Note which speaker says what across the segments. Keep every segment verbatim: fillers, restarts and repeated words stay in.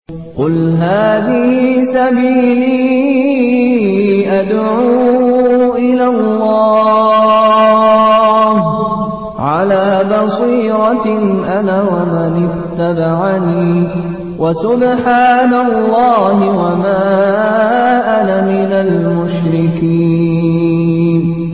Speaker 1: قل هذه سبيلي أدعو إلى الله على بصيرة أنا ومن اتبعني وسبحان الله وما أنا من المشركين.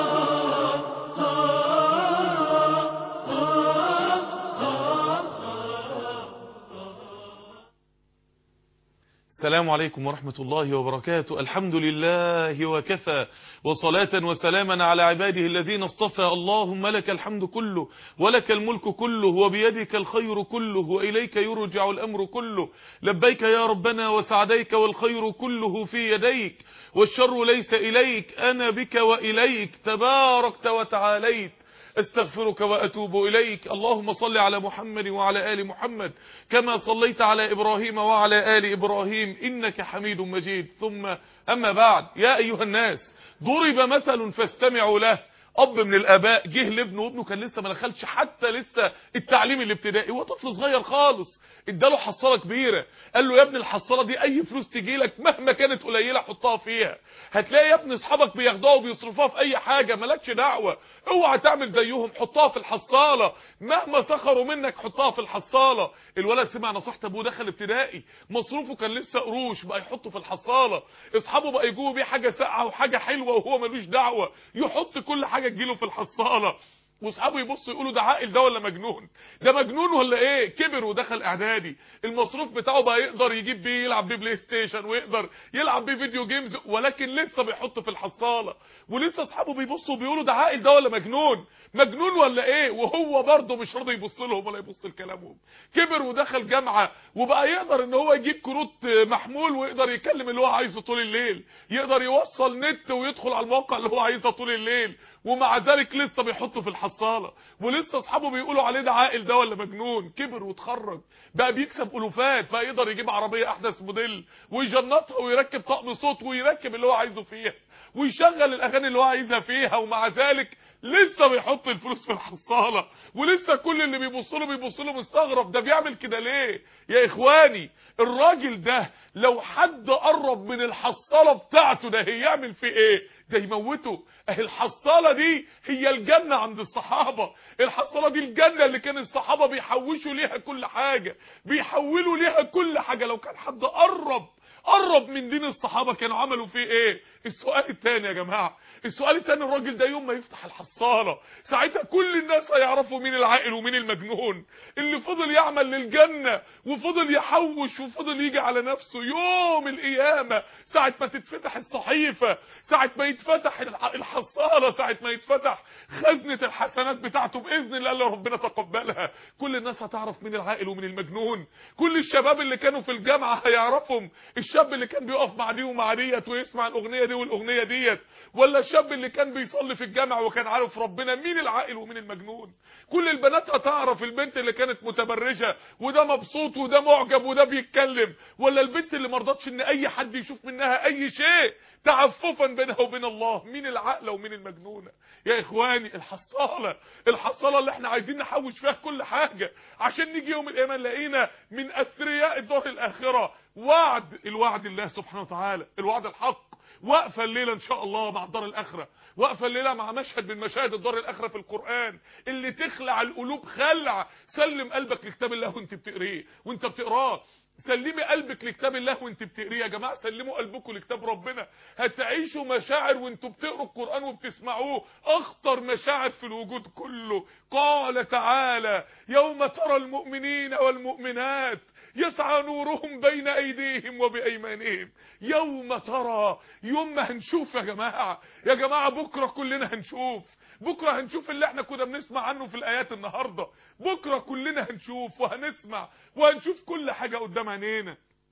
Speaker 2: السلام عليكم ورحمة الله وبركاته. الحمد لله وكفى، وصلاة وسلاما على عباده الذين اصطفى. اللهم لك الحمد كله ولك الملك كله وبيدك الخير كله وإليك يرجع الأمر كله. لبيك يا ربنا وسعديك والخير كله في يديك والشر ليس إليك، أنا بك وإليك تباركت وتعاليت. استغفرك وأتوب إليك. اللهم صل على محمد وعلى آل محمد كما صليت على إبراهيم وعلى آل إبراهيم إنك حميد مجيد. ثم أما بعد، يا أيها الناس ضرب مثل فاستمعوا له. أب من الآباء جه لابنه وابنه كان لسه ما دخلش حتى لسه التعليم الابتدائي، هو طفل صغير خالص، اداله حصاله كبيره، قال له يا ابني الحصاله دي اي فلوس تجي لك مهما كانت قليله حطها فيها، هتلاقي يا ابني اصحابك بياخدوها وبيصرفوها في اي حاجه، مالكش دعوه، اوعى تعمل زيهم، حطها في الحصاله، مهما سخروا منك حطها في الحصاله. الولد سمع نصيحه ابوه، دخل ابتدائي، مصروفه كان لسه قروش، بقى يحطه في الحصاله، اصحابه بقى يجوا بيه حاجه ساقعه وحاجه حلوه وهو ملوش دعوه، يحط كل حاجه تجيله في الحصاله، واصحابه يبصوا يقولوا ده عاقل ده ولا مجنون، ده مجنون ولا ايه؟ كبر ودخل اعدادي، المصروف بتاعه بقى يقدر يجيب بيه يلعب بيه بلاي ستيشن ويقدر يلعب بيه فيديو جيمز، ولكن لسه بيحط في الحصاله، ولسه اصحابه بيبصوا بيقولوا ده عاقل ده ولا مجنون، مجنون ولا ايه؟ وهو برضه مش راضي يبص لهم ولا يبص لكلامهم. كبر ودخل جامعه وبقى يقدر ان هو يجيب كروت محمول ويقدر يكلم اللي هو عايزه طول الليل، يقدر يوصل نت ويدخل على الموقع اللي هو عايزه طول الليل، ومع ذلك لسه بيحطه في الحصاله، ولسه اصحابه بيقولوا عليه ده عاقل ده ولا مجنون. كبر واتخرج بقى بيكسب الوفات، بقى يقدر يجيب عربيه احدث موديل ويجنطها ويركب طقم صوت ويركب اللي هو عايزه فيها ويشغل الاغاني اللي هو عايزها فيها، ومع ذلك لسه بيحط الفلوس في الحصاله، ولسه كل اللي بيبصوا له بيبصوا له مستغرب، ده بيعمل كده ليه؟ يا اخواني الراجل ده لو حد قرب من الحصاله بتاعته ده هيعمل فيه ايه؟ ده يموته. اهي الحصاله دي هي الجنه عند الصحابه، الحصاله دي الجنه اللي كان الصحابه بيحوشوا ليها كل حاجه، بيحولوا ليها كل حاجه. لو كان حد قرب قرب من دين الصحابه كانوا عملوا فيه ايه؟ السؤال الثاني يا جماعه، السؤال الثاني، الراجل ده يوم ما يفتح الحصاله ساعتها كل الناس هيعرفوا مين العاقل ومين المجنون، اللي فضل يعمل للجنه وفضل يحوش وفضل يجي على نفسه. يوم القيامه ساعه ما تتفتح الصحيفه، ساعه ما يتفتح الحصاله، ساعه ما يتفتح خزنه الحسنات بتاعته باذن الله اللي ربنا تقبلها، كل الناس هتعرف مين العاقل ومين المجنون. كل الشباب اللي كانوا في الجامعه هيعرفهم، الشاب اللي كان بيقف مع دي ومع ديت ويسمع الاغنيه دي والاغنيه ديت، ولا الشاب اللي كان بيصلي في الجامع وكان عارف ربنا، مين العاقل ومين المجنون. كل البنات هتعرف البنت اللي كانت متبرجه وده مبسوط وده معجب وده بيتكلم، ولا البنت اللي مرضتش ان اي حد يشوف منها اي شيء تعففا بينها وبين الله، مين العاقله ومين المجنونه. يا اخواني الحصاله، الحصاله اللي احنا عايزين نحوش فيها كل حاجه عشان نيجي يوم القيامه نلاقينا من اثرياء الدار الاخره. وعد، الوعد الله سبحانه وتعالى، الوعد الحق. واقفه الليله ان شاء الله مع الدار الاخره، واقفه الليله مع مشهد من مشاهد الدار الاخره في القران اللي تخلع القلوب خلع. سلم قلبك لكتاب الله وانت بتقريه وانت بتقراه، سلمي قلبك لكتاب الله وانت بتقريه. يا جماعه سلموا قلبكم لكتاب ربنا، هتعيشوا مشاعر وانتوا بتقروا القران وبتسمعوه، اخطر مشاعر في الوجود كله. قال تعالى يوم ترى المؤمنين والمؤمنات يسعى نورهم بين ايديهم وبايمانهم. يوم ترى، يوم ما هنشوف يا جماعه، يا جماعه بكره كلنا هنشوف، بكره هنشوف اللي احنا كنا بنسمع عنه في الايات النهارده، بكره كلنا هنشوف وهنسمع وهنشوف كل حاجه قدام عينينا.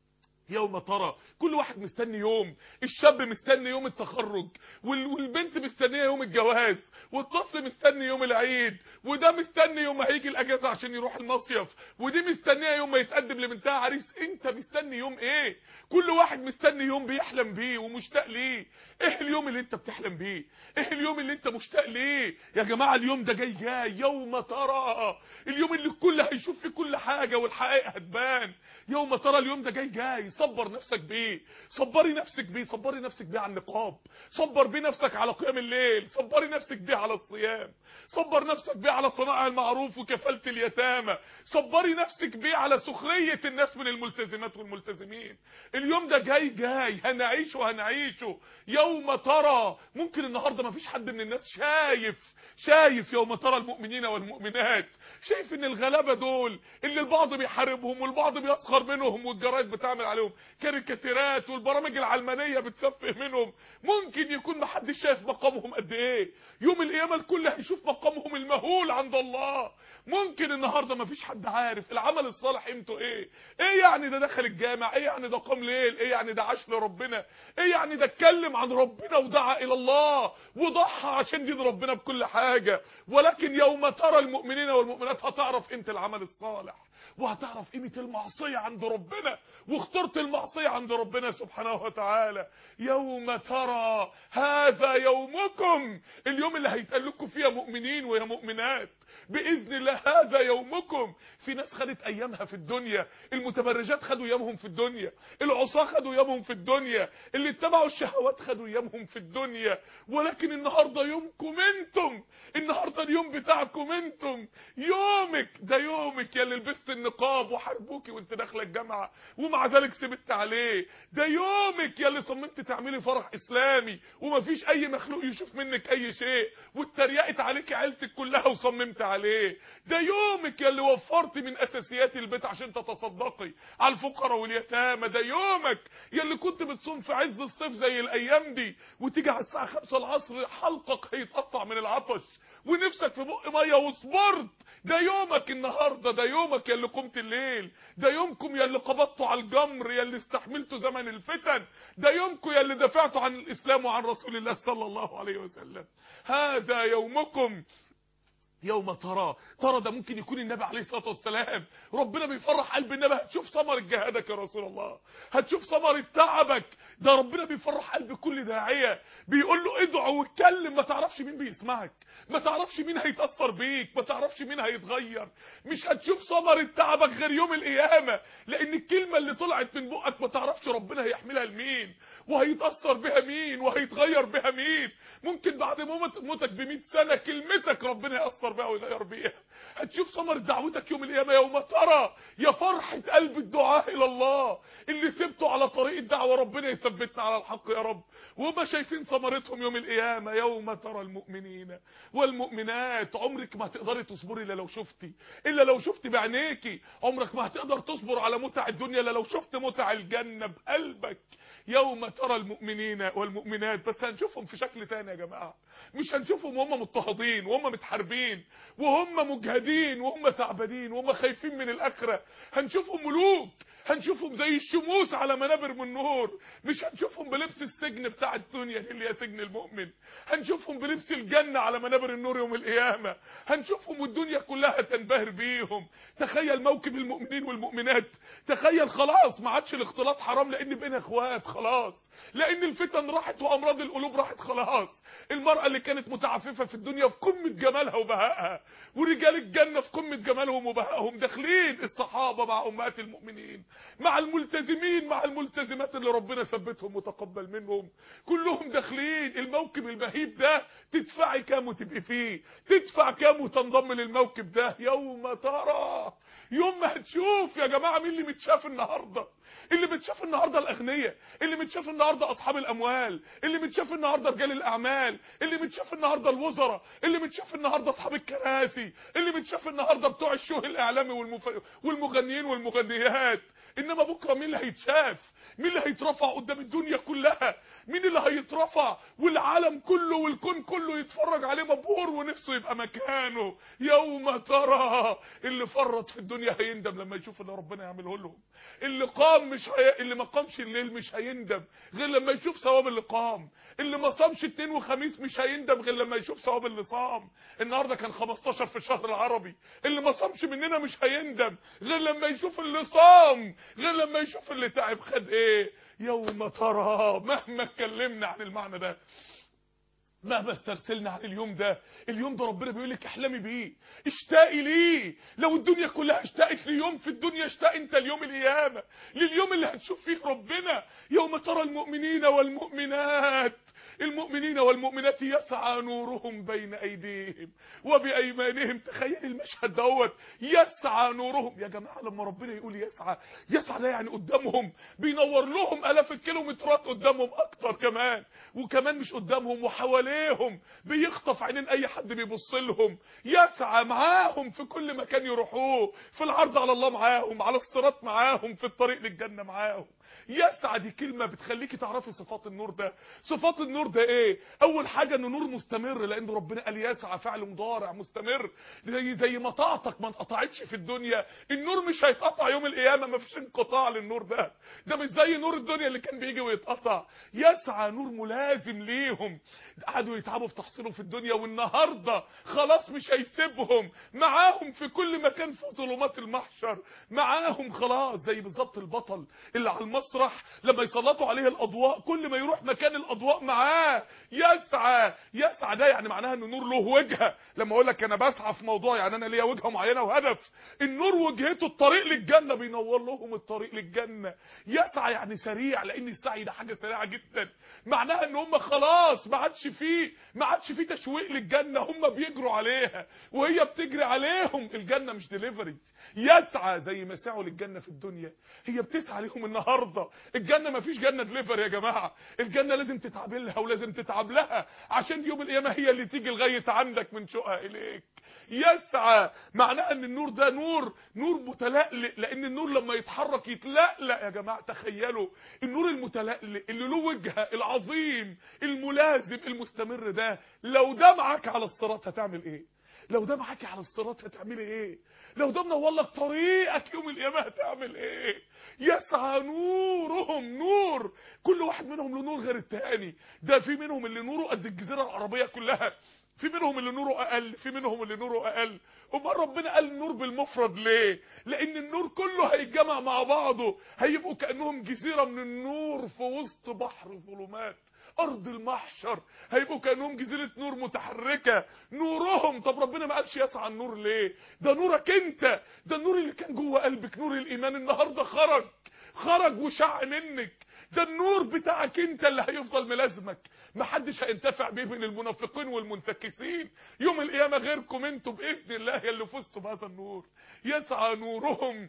Speaker 2: يوم ترى، كل واحد مستني يوم، الشاب مستني يوم التخرج، والبنت مستنيه يوم الجواز، والطفل مستني يوم العيد، وده مستني يوم ما هيجي الاجازه عشان يروح المصيف، ودي مستنيه يوم ما يتقدم لبنتها عريس. انت مستني يوم ايه؟ كل واحد مستني يوم بيحلم بيه ومشتاق ليه. ايه اليوم اللي انت بتحلم بيه؟ ايه اليوم اللي انت مشتاق ليه؟ يا جماعه اليوم ده جاي جاي، يوم ترى، اليوم اللي الكل هيشوف فيه كل حاجه والحقائق هتبان. يوم ترى اليوم ده جاي جاي، صبر نفسك بيه، صبري نفسك بيه، صبري نفسك بيه على النقاب، صبر بيه نفسك على قيام الليل، صبري نفسك بيه على الصيام، صبر نفسك بيه على صناعة المعروف وكفالة اليتامى، صبري نفسك بيه على سخرية الناس من الملتزمات والملتزمين. اليوم ده جاي جاي، هنعيشه هنعيشه. يوم ترى، ممكن النهارده ما فيش حد من الناس شايف شايف يوم ترى المؤمنين والمؤمنات، شايف ان الغلابه دول اللي البعض بيحاربهم والبعض بيسخر منهم والجرايد بتعمل عليهم كاريكاتيرات والبرامج العلمانيه بتسفه منهم، ممكن يكون ما حدش شايف مقامهم قد ايه. يوم القيامه الكل هيشوف مقامهم المهول عند الله. ممكن النهارده ما فيش حد عارف العمل الصالح قيمته ايه. ايه يعني ده دخل الجامع؟ ايه يعني ده قام ليل؟ ايه يعني ده عاش لربنا؟ ايه يعني ده اتكلم عن ربنا ودعا الى الله وضحى عشان دين ربنا بكل حاجه؟ ولكن يوم ترى المؤمنين والمؤمنات هتعرف قيمه العمل الصالح، وهتعرف قيمه المعصيه عند ربنا، واخترت المعصيه عند ربنا سبحانه وتعالى. يوم ترى، هذا يومكم، اليوم اللي هيتقال لكم فيه يا مؤمنين ويا مؤمنات باذن الله، هذا يومكم. في ناس خدت ايامها في الدنيا، المتبرجات خدوا ايامهم في الدنيا، العصاه خدوا ايامهم في الدنيا، اللي اتبعوا الشهوات خدوا ايامهم في الدنيا، ولكن النهارده يومكم انتم، النهارده اليوم بتاعكم انتم، يومك ده يومك يا اللي لبست النقاب وحاربوكي وانت داخله الجامعه ومع ذلك سبت عليه، ده يومك يا اللي صممت تعملي فرح اسلامي ومفيش اي مخلوق يشوف منك اي شيء واتريقت عليكي عيلتك كلها وصممت عليه، ده يومك يا اللي وفرت من اساسيات البيت عشان تتصدقي على الفقراء واليتامى، ده يومك يا اللي كنت بتصوم في عز الصيف زي الايام دي وتيجي على الساعه خمسة العصر حلقك هيتقطع من العطش ونفسك في بق ميه وصبرت، ده يومك النهارده، ده يومك يا اللي قمت الليل، ده يومكم يا اللي قبضتوا على الجمر، يا اللي استحملتوا زمن الفتن، ده يومكم يا اللي دافعتوا عن الاسلام وعن رسول الله صلى الله عليه وسلم. هذا يومكم. يوم ترى، ترى ده ممكن يكون النبي عليه الصلاه والسلام، ربنا بيفرح قلب النبي، هتشوف ثمره جهادك يا رسول الله، هتشوف ثمره تعبك، ده ربنا بيفرح قلب كل داعيه، بيقول له ادعو واتكلم، ما تعرفش مين بيسمعك، ما تعرفش مين هيتاثر بيك، ما تعرفش مين هيتغير، مش هتشوف ثمره تعبك غير يوم القيامه، لان الكلمه اللي طلعت من بقك ما تعرفش ربنا هيحملها لمين وهيتاثر بها مين وهيتغير بها مين. ممكن بعد موتك ب مئة سنه كلمتك ربنا ياثر بها ويغير بيها. هتشوف ثمره دعوتك يوم القيامه، يوم ترى، يا فرحه قلب الدعاء الى الله اللي سبته على طريق الدعوه، ربنا يثبتنا على الحق يا رب، وما شايفين ثمرتهم يوم القيامه. يوم ترى المؤمنين والمؤمنات، عمرك ما هتقدري تصبري الا لو شفتي، الا لو شفتي بعينيكي، عمرك ما هتقدر تصبر على متع الدنيا الا لو شفت متع الجنه بقلبك. يوم ترى المؤمنين والمؤمنات، بس هنشوفهم في شكل تاني يا جماعه، مش هنشوفهم وهم مضطهدين وهم متحاربين وهم مجهدين وهم تعبانين وهم خايفين من الاخره، هنشوفهم ملوك، هنشوفهم زي الشموس على منابر من نور، مش هنشوفهم بلبس السجن بتاع الدنيا اللي هي سجن المؤمن، هنشوفهم بلبس الجنه على منابر النور يوم القيامه، هنشوفهم والدنيا كلها تنبهر بيهم. تخيل موكب المؤمنين والمؤمنات، تخيل خلاص ما عادش الاختلاط حرام لان بقينا اخوات خلاص، لان الفتن راحت وامراض القلوب راحت خلاص، المرأة اللي كانت متعففة في الدنيا في قمة جمالها وبهائها، ورجال الجنة في قمة جمالهم وبهائهم، داخلين الصحابة مع أمهات المؤمنين مع الملتزمين مع الملتزمات اللي ربنا ثبتهم وتقبل منهم، كلهم داخلين الموكب المهيب ده. تدفعي كام وتبقي فيه، تدفع كام وتنضم للموكب ده. يوم ترى، يوم ما هتشوف يا جماعة مين اللي متشاف النهارده، اللي متشاف النهارده الاغنياء، اللي متشاف النهارده اصحاب الاموال، اللي متشاف النهارده رجال الاعمال، اللي متشاف النهارده الوزراء، اللي متشاف النهارده اصحاب الكراسي، اللي متشاف النهارده بتوع الشو الاعلامي والمف... والمغنيين والمغنيات، انما بكره مين اللي هيتشاف؟ مين اللي هيترفع قدام الدنيا كلها؟ مين اللي هيترفع والعالم كله والكون كله يتفرج عليه مبهور ونفسه يبقى مكانه؟ يوم ترى اللي فرط في الدنيا هيندم لما يشوف اللي ربنا يعمله لهم. اللي قام مش هي... اللي ما قامش الليل مش هيندم غير لما يشوف ثواب اللي قام. اللي ما صامش اثنين وخميس مش هيندم غير لما يشوف ثواب اللي صام. النهارده كان خمستاشر في الشهر العربي، اللي ما صامش مننا مش هيندم غير لما يشوف اللي صام، غير لما يشوف اللي تعب خد ايه. يوم ترى، مهما اتكلمنا عن المعنى ده، مهما استرسلنا عن اليوم ده، اليوم ده ربنا بيقول لك احلمي بيه، اشتاقي ليه. لو الدنيا كلها اشتاقت ليوم في الدنيا، اشتاق انت ليوم القيامه، لليوم اللي هتشوف فيه ربنا. يوم ترى المؤمنين والمؤمنات المؤمنين والمؤمنات يسعى نورهم بين ايديهم وبايمانهم. تخيل المشهد دوت، يسعى نورهم. يا جماعه لما ربنا يقول يسعى، يسعى ده يعني قدامهم، بينور لهم الاف الكيلومترات قدامهم اكتر كمان، وكمان مش قدامهم وحواليهم، بيخطف عينين اي حد بيبص لهم. يسعى معاهم في كل مكان يروحوه، في العرض على الله معاهم، على الصراط معاهم، في الطريق للجنه معاهم. يسعى دي كلمه بتخليكي تعرفي صفات النور ده. صفات النور ده ايه؟ اول حاجه انه نور مستمر، لان ربنا قال يسعى فعل مضارع مستمر، زي زي ما طاعتك ما انقطعتش في الدنيا، النور مش هيتقطع يوم القيامه، مفيش انقطاع للنور ده. ده مش زي نور الدنيا اللي كان بيجي ويتقطع. يسعى نور ملازم ليهم، قعدوا يتعبوا في تحصيله في الدنيا، والنهارده خلاص مش هيسيبهم، معاهم في كل مكان في ظلمات المحشر، معاهم خلاص. زي بالظبط البطل اللي على المسرح لما يسلطوا عليه الاضواء، كل ما يروح مكان الاضواء معاه. يسعى، يسعى ده يعني معناها ان النور له وجهه. لما اقول لك انا بسعى في موضوع، يعني انا ليا وجهه معينه وهدف. النور وجهته الطريق للجنه، بينور لهم الطريق للجنه. يسعى يعني سريع، لان السعي ده حاجه سريعه جدا. معناها ان هم خلاص ما عادش فيه ما عادش فيه تشويق للجنه، هم بيجروا عليها وهي بتجري عليهم. الجنه مش ديليفري. يسعى زي ما سعوا للجنه في الدنيا، هي بتسعى لهم النهارده. الجنه ما فيش جنه ديليفري يا جماعه، الجنه لازم تتعب لها ولازم تتعب لها عشان يوم القيامه هي اللي تيجي لغايه عندك من شوقها اليك. يسعى معناه ان النور ده نور نور متلألئ، لان النور لما يتحرك يتلألأ. يا جماعه تخيلوا النور المتلألئ اللي له وجهه العظيم الملازم المستمر ده، لو ده معاك على الصراط هتعمل ايه؟ لو ده معاكي على الصراط هتعملي ايه؟ لو ده منور لك طريقك يوم القيامه هتعمل ايه؟ يسعى نورهم، نور كل واحد منهم له نور غير التاني. ده في منهم اللي نوره قد الجزيره العربيه كلها، في منهم اللي نوره اقل، في منهم اللي نوره اقل. امال ربنا قال النور بالمفرد ليه؟ لان النور كله هيتجمع مع بعضه، هيبقوا كانهم جزيره من النور في وسط بحر ظلمات ارض المحشر، هيبقوا كانهم جزيره نور متحركه. نورهم. طب ربنا ما قالش يسعى النور ليه؟ ده نورك انت، ده النور اللي كان جوه قلبك، نور الايمان، النهارده خرج خرج وشع منك. ده النور بتاعك انت اللي هيفضل ملازمك، محدش هينتفع بيه من المنافقين والمنتكسين يوم القيامه غيركم انتوا باذن الله اللي فزتوا بهذا النور. يسعى نورهم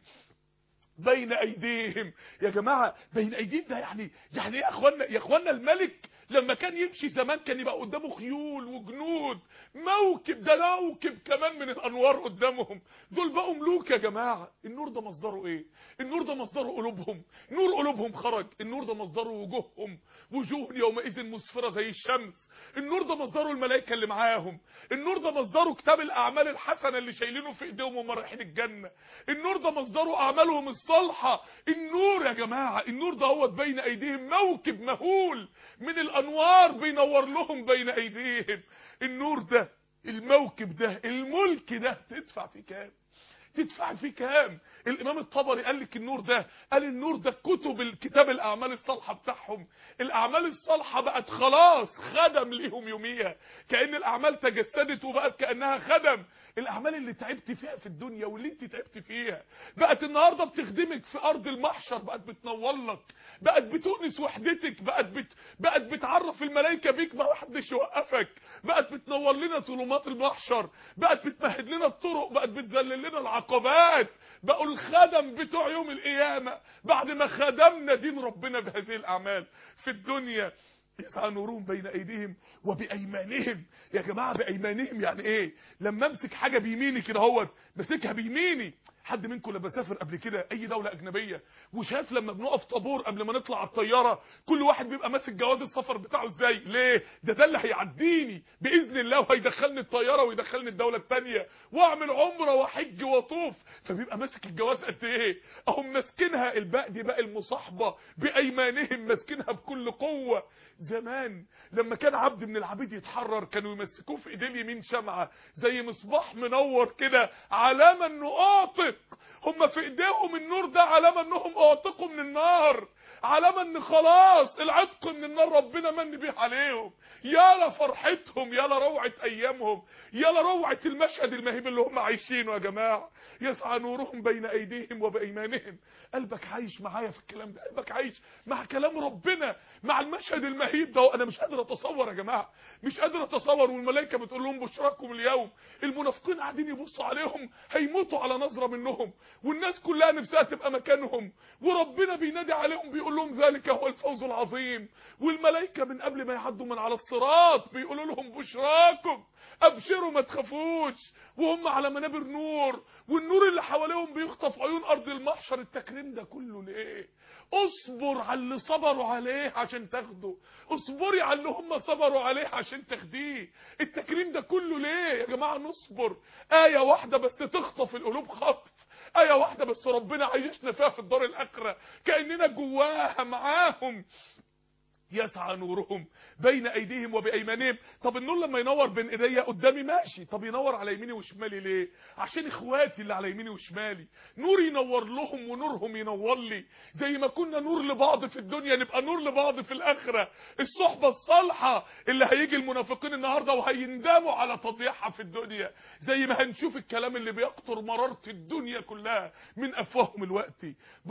Speaker 2: بين ايديهم. يا جماعه بين ايديهم ده يعني يعني ايه يا اخوانا؟ يا اخوانا الملك لما كان يمشي زمان كان يبقى قدامه خيول وجنود، موكب، ده موكب كمان من الانوار قدامهم. دول بقوا ملوك يا جماعه. النور ده مصدره ايه؟ النور ده مصدره قلوبهم، نور قلوبهم خرج. النور ده مصدره وجوههم، وجوه يومئذ مسفره زي الشمس. النور ده مصدره الملائكه اللي معاهم. النور ده مصدره كتاب الاعمال الحسنه اللي شايلينه في ايديهم وهم رايحين الجنه. النور ده مصدره اعمالهم الصالحه. النور يا جماعه، النور ده هو بين ايديهم موكب مهول من الانوار بينور لهم بين ايديهم. النور ده، الموكب ده، الملك ده تدفع فيه كام؟ تدفع فيه كام؟ الامام الطبري قال لك النور ده، قال النور ده كتب الكتاب الاعمال الصالحه بتاعهم. الاعمال الصالحه بقت خلاص خدم ليهم يوميها، كأن الاعمال تجسدت وبقت كأنها خدم. الاعمال اللي تعبت فيها في الدنيا واللي انت تعبت فيها بقت النهارده بتخدمك في ارض المحشر، بقت بتنور لك، بقت بتؤنس وحدتك، بقت بت... بقت بتعرف الملائكه بيك ما حدش يوقفك، بقت بتنور لنا ظلمات المحشر، بقت بتمهد لنا الطرق، بقت بتذلل لنا العقبات. بقوا الخدم بتوع يوم القيامه بعد ما خدمنا دين ربنا بهذه الاعمال في الدنيا. يسعى نورهم بين ايديهم وبايمانهم. يا جماعه بايمانهم يعني ايه؟ لما امسك حاجه بيميني كده اهوت، ماسكها بيميني، حد منكم لما سافر قبل كده اي دوله اجنبيه وشاف لما بنقف طابور قبل ما نطلع على الطياره كل واحد بيبقى ماسك جواز السفر بتاعه ازاي؟ ليه؟ ده ده اللي هيعديني باذن الله وهيدخلني الطياره ويدخلني الدوله الثانيه واعمل عمره واحج واطوف، فبيبقى ماسك الجواز قد ايه؟ اهم ماسكينها الباء دي باء المصاحبه بايمانهم، ماسكينها بكل قوه. زمان لما كان عبد من العبيد يتحرر كانوا يمسكوه في ايديه اليمين شمعه زي مصباح منور كده علامه انه اعتق. هم في ايديهم النور ده علامه انهم اعتقوا من النار، علامه ان خلاص العتق من النار ربنا من بيه عليهم. يا لفرحتهم، يا لروعه ايامهم، يا لروعه المشهد المهيب اللي هم عايشينه يا جماعه. يسعى نورهم بين ايديهم وبايمانهم. قلبك عايش معايا في الكلام ده؟ قلبك عايش مع كلام ربنا، مع المشهد المهيب ده؟ انا مش قادر اتصور يا جماعه، مش قادر اتصور. والملائكه بتقول لهم بشراكم اليوم. المنافقين قاعدين يبصوا عليهم هيموتوا على نظره منهم، والناس كلها نفسها تبقى مكانهم، وربنا بينادي عليهم بيقول لهم ذلك هو الفوز العظيم. والملائكه من قبل ما يعدوا من على الصراط بيقولوا لهم بشراكم، ابشروا ما تخافوش، وهم على منابر نور، والنور اللي حواليهم بيخطف عيون ارض المحشر. التكريم ده كله ليه؟ اصبر على اللي صبروا عليه عشان تاخده، اصبري على اللي هم صبروا عليه عشان تاخديه. التكريم ده كله ليه يا جماعه؟ نصبر. آية واحدة بس تخطف القلوب خطف، آية واحدة بس ربنا عيشنا فيها في الدار الآخرة كأننا جواها معاهم. يسعى نورهم بين ايديهم وبايمانهم. طب النور لما ينور بين ايديا قدامي ماشي، طب ينور على يميني وشمالي ليه؟ عشان اخواتي اللي على يميني وشمالي نور ينور لهم ونورهم ينور لي. زي ما كنا نور لبعض في الدنيا نبقى نور لبعض في الاخره. الصحبه الصالحه اللي هيجي المنافقين النهارده وهيندموا على تضييعها في الدنيا، زي ما هنشوف الكلام اللي بيقطر مراره الدنيا كلها من افواههم الوقت.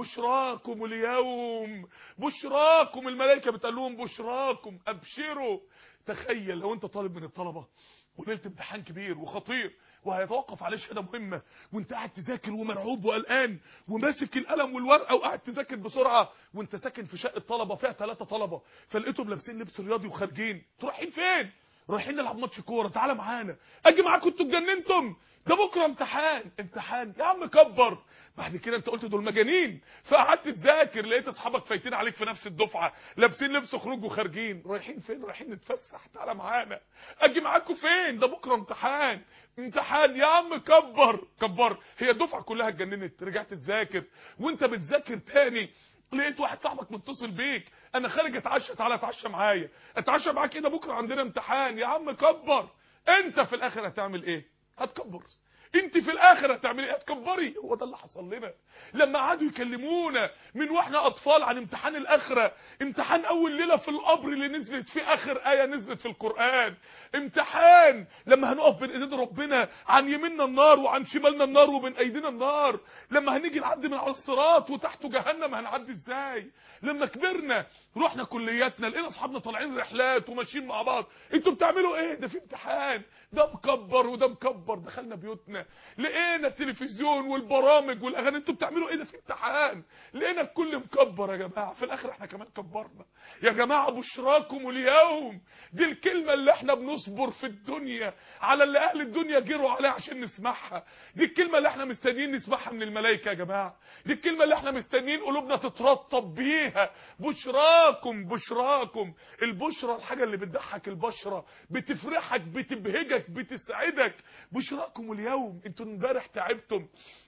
Speaker 2: بشراكم اليوم، بشراكم. الملائكه بتقول لهم بشراكم، ابشروا. تخيل لو انت طالب من الطلبه وليله امتحان كبير وخطير وهيتوقف عليه شهاده مهمه، وانت قاعد تذاكر ومرعوب وقلقان وماسك القلم والورقه وقاعد تذاكر بسرعه، وانت ساكن في شقه طلبه فيها ثلاثه طلبه فلقيتهم لابسين لبس رياضي وخارجين. انتوا رايحين فين؟ رايحين نلعب ماتش كوره. تعالى معانا. اجي معاكم؟ انتوا اتجننتم؟ ده بكره امتحان. امتحان يا عم كبر. بعد كده انت قلت دول مجانين فقعدت تذاكر، لقيت اصحابك فايتين عليك في نفس الدفعه لابسين لبس خروج وخارجين. رايحين فين؟ رايحين نتفسح. تعالى معانا. اجي معاكم فين؟ ده بكره امتحان. امتحان يا عم كبر كبر. هي الدفعه كلها اتجننت. رجعت تذاكر وانت بتذاكر تاني لقيت واحد صاحبك متصل بيك، انا خارج اتعشى، تعالى اتعشى معايا. اتعشى معاك ايه؟ ده بكره عندنا امتحان. يا عم كبر. انت في الاخر هتعمل ايه؟ هتكبر. انت في الاخر هتعملي ايه؟ هتكبري. هو ده اللي حصل لنا لما قعدوا يكلمونا من واحنا اطفال عن امتحان الاخره. امتحان اول ليله في القبر اللي نزلت فيه اخر ايه نزلت في القران. امتحان لما هنقف بين ايدين ربنا، عن يميننا النار وعن شمالنا النار وبين ايدينا النار. لما هنيجي نعدي من على الصراط وتحته جهنم هنعدي ازاي؟ لما كبرنا رحنا كلياتنا لقينا اصحابنا طالعين رحلات وماشيين مع بعض، انتوا بتعملوا ايه؟ ده في امتحان. ده مكبر وده مكبر. دخلنا بيوتنا لقينا التلفزيون والبرامج والاغاني، انتوا بتعملوا ايه؟ ده في امتحان. لقينا الكل مكبر يا جماعه. في الاخر احنا كمان كبرنا يا جماعه. بشراكم اليوم، دي الكلمه اللي احنا بنصبر في الدنيا على اللي اهل الدنيا جروا عليها عشان نسمعها. دي الكلمه اللي احنا مستنيين نسمعها من الملائكه يا جماعه. دي الكلمه اللي احنا مستنيين قلوبنا تترطب بيها. بشراكم بشراكم. البشرى الحاجه اللي بتضحك البشره، بتفرحك، بتبهجك، بتسعدك. بشراكم اليوم. انتوا امبارح تعبتم،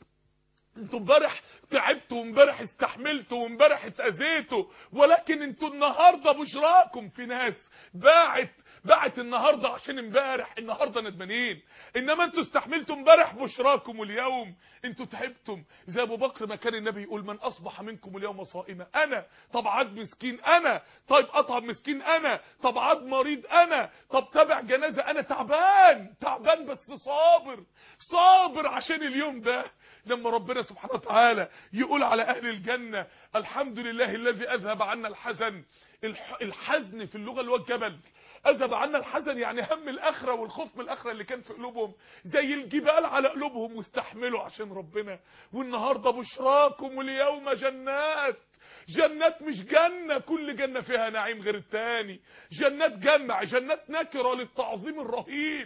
Speaker 2: انتوا امبارح تعبتوا وامبارح استحملتوا وامبارح اتاذيتوا، ولكن انتوا النهارده بشراكم. في ناس باعت باعت النهارده عشان امبارح، النهارده ندمانين. انما انتوا استحملتوا امبارح. بشراكم اليوم. انتوا تعبتم زي ابو بكر ما كان النبي يقول من اصبح منكم اليوم صائما انا، طب عاد مسكين انا، طيب اطعم مسكين انا، طب عاد مريض انا، طب تابع جنازه انا. تعبان تعبان بس صابر صابر عشان اليوم ده. لما ربنا سبحانه وتعالى يقول على اهل الجنه الحمد لله الذي اذهب عنا الحزن. الحزن في اللغه اللي هو الجبل. اذهب عنا الحزن يعني هم الاخره والخوف من الاخره اللي كان في قلوبهم زي الجبال على قلوبهم واستحملوا عشان ربنا. والنهارده بشراكم اليوم جنات. جنات مش جنه كل جنه فيها نعيم غير التاني. جنات جمع، جنات نكره للتعظيم الرهيب.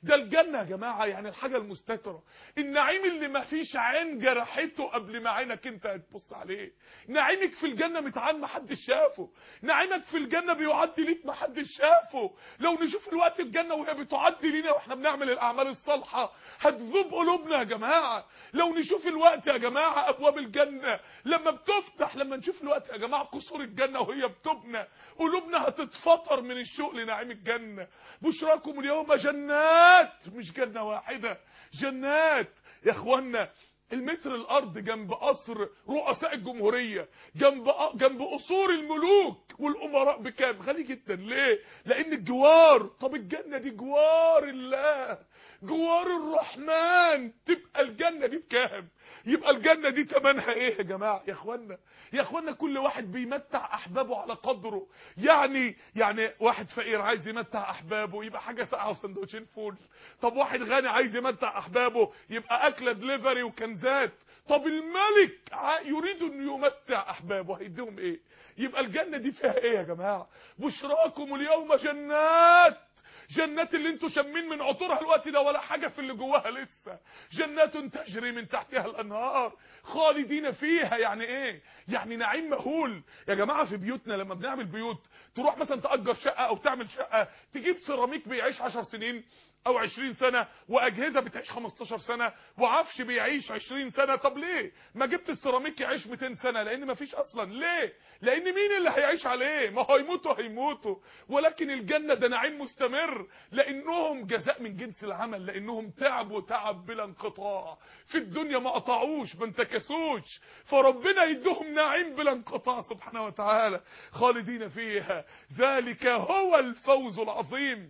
Speaker 2: ده الجنة يا جماعة يعني الحاجة المستترة، النعيم اللي ما فيش عين جرحته قبل ما عينك انت هتبص عليه. نعيمك في الجنة متعان ما حدش شافه، نعيمك في الجنة بيعدي ليك ما حدش شافه. لو نشوف الوقت الجنة وهي بتعدي لينا واحنا بنعمل الاعمال الصالحة هتذوب قلوبنا يا جماعة. لو نشوف الوقت يا جماعة ابواب الجنة لما بتفتح، لما نشوف الوقت يا جماعة قصور الجنة وهي بتبنى، قلوبنا هتتفطر من الشوق لنعيم الجنة. بشراكم اليوم جنات، مش جنة واحدة، جنات يا اخوانا. المتر الارض جنب قصر رؤساء الجمهورية، جنب جنب قصور الملوك والامراء بكام؟ غالي جدا. ليه؟ لان الجوار. طب الجنة دي جوار الله، جوار الرحمن، تبقى الجنة دي بكام؟ يبقى الجنة دي تمنها ايه يا جماعة؟ يا اخوانا يا اخوانا كل واحد بيمتع احبابه على قدره. يعني يعني واحد فقير عايز يمتع احبابه يبقى حاجة ساقعة وسندوتشين فول. طب واحد غني عايز يمتع احبابه يبقى اكله دليفري وكنزات. طب الملك يريد ان يمتع احبابه هيديهم ايه؟ يبقى الجنة دي فيها ايه يا جماعة؟ بشراكم اليوم جنات، جنات اللي انتوا شامين من عطورها الوقت ده ولا حاجة في اللي جواها لسه. جنات تجري من تحتها الانهار خالدين فيها. يعني ايه؟ يعني نعيم مهول يا جماعة. في بيوتنا لما بنعمل بيوت، تروح مثلا تأجر شقة او تعمل شقة، تجيب سيراميك بيعيش عشر سنين او عشرين سنة، واجهزة بتعيش خمستاشر سنة، وعفش بيعيش عشرين سنة. طب ليه ما جبت السيراميك يعيش مئتين سنة؟ لان ما فيش اصلا. ليه؟ لان مين اللي هيعيش عليه؟ ما هيموتوا هيموتوا. ولكن الجنة ده نعيم مستمر، لانهم جزاء من جنس العمل، لانهم تعبوا تعب بلا انقطاع في الدنيا، ما قطعوش ما انتكسوش، فربنا يدهم نعيم بلا انقطاع سبحانه وتعالى خالدين فيها. ذلك هو الفوز العظيم.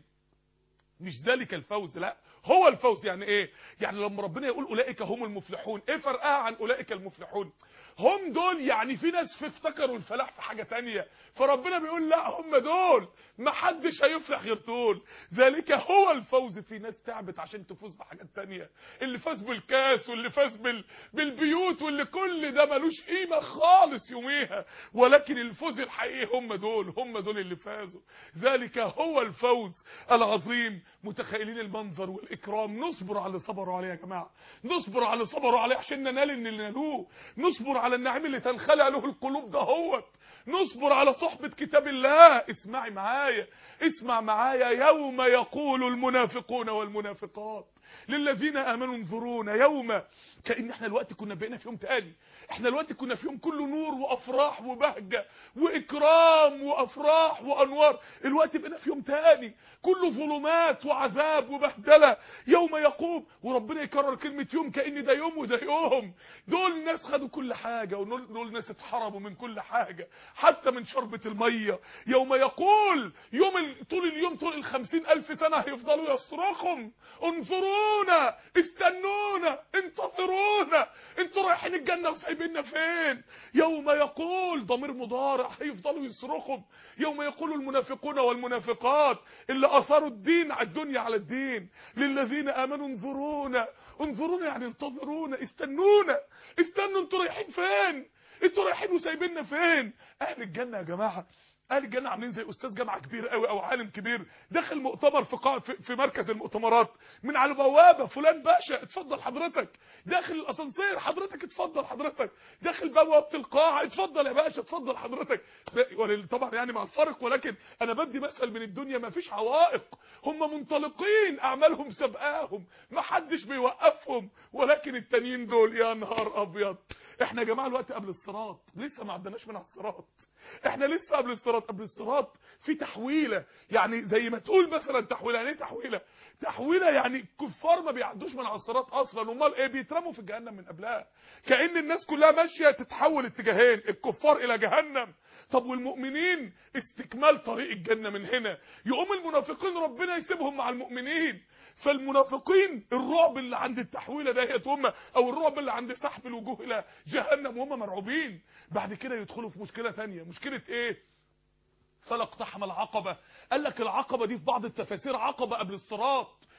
Speaker 2: مش ذلك الفوز، لا هو الفوز. يعني ايه؟ يعني لما ربنا يقول اولئك هم المفلحون، ايه فرقها عن اولئك المفلحون؟ هم دول يعني في ناس افتكروا الفلاح في حاجة تانية، فربنا بيقول لا هم دول ما حدش هيفلح غير دول. ذلك هو الفوز. في ناس تعبت عشان تفوز بحاجات تانية، اللي فاز بالكاس واللي فاز بال... بالبيوت، واللي كل ده ملوش قيمة خالص يوميها، ولكن الفوز الحقيقي هم دول، هم دول اللي فازوا. ذلك هو الفوز العظيم. متخيلين المنظر والاكرام؟ نصبر على اللي صبروا عليه يا جماعة، نصبر على اللي صبروا عليه عشان ننال اللي نالوه، نصبر على النعيم اللي تنخلع له القلوب دهوت، نصبر على صحبة كتاب الله. اسمعي معايا، اسمع معايا. يوم يقول المنافقون والمنافقات للذين امنوا انظرونا. يوم، كأن احنا الوقت كنا بقينا في يوم تاني، احنا الوقت كنا في يوم كله نور وافراح وبهجة واكرام وافراح وانوار. الوقت بقينا في يوم تاني كله ظلمات وعذاب وبهدلة. يوم يقوم، وربنا يكرر كلمة يوم كأن ده يوم وده يوم. دول ناس خدوا كل حاجة، ودول ناس اتحرموا من كل حاجة حتى من شربة المية. يوم يقول، يوم طول اليوم، طول الخمسين الف سنة هيفضلوا يصرخهم انظرونا، استنونا، انتظرونا، انتوا رايحين الجنة وسايبيننا فين؟ يوم يقول، ضمير مضارع، هيفضلوا يصرخهم. يوم يقول المنافقون والمنافقات اللي اثاروا الدين على الدنيا على الدين للذين امنوا انظرونا. انظرونا يعني انتظرونا، استنونا، استنوا، انتوا رايحين فين؟ انتوا رايحين وسايبيننا فين؟ اهل الجنة يا جماعة، اهل الجنه عاملين زي استاذ جامعه كبير قوي او عالم كبير داخل مؤتمر في قاعة في, في مركز المؤتمرات، من على البوابه فلان باشا اتفضل حضرتك، داخل الاسانسير حضرتك اتفضل حضرتك، داخل بوابه القاعه اتفضل يا باشا اتفضل حضرتك. طبعا يعني مع الفرق، ولكن انا بدي مثل من الدنيا، ما فيش عوائق، هم منطلقين اعمالهم سبقاهم، ما حدش بيوقفهم. ولكن التانيين دول يا نهار ابيض. احنا يا جماعه الوقت قبل الصراط لسه ما عدناش من على الصراط، احنا لسه قبل الصراط. قبل الصراط في تحويله، يعني زي ما تقول مثلا تحويله. يعني ايه تحويله؟ تحويله يعني الكفار ما بيعدوش من على الصراط اصلا، امال ايه؟ بيترموا في جهنم من قبلها. كأن الناس كلها ماشيه تتحول اتجاهين، الكفار الى جهنم، طب والمؤمنين استكمال طريق الجنه من هنا. يقوم المنافقين ربنا يسيبهم مع المؤمنين، فالمنافقين الرعب اللي عند التحويله ديت هم، او الرعب اللي عند سحب الوجوه الى جهنم وهم مرعوبين. بعد كده يدخلوا في مشكله ثانيه. مشكله ايه؟ فلا اقتحم العقبه. قال لك العقبه دي في بعض التفاسير عقبه قبل الصراط،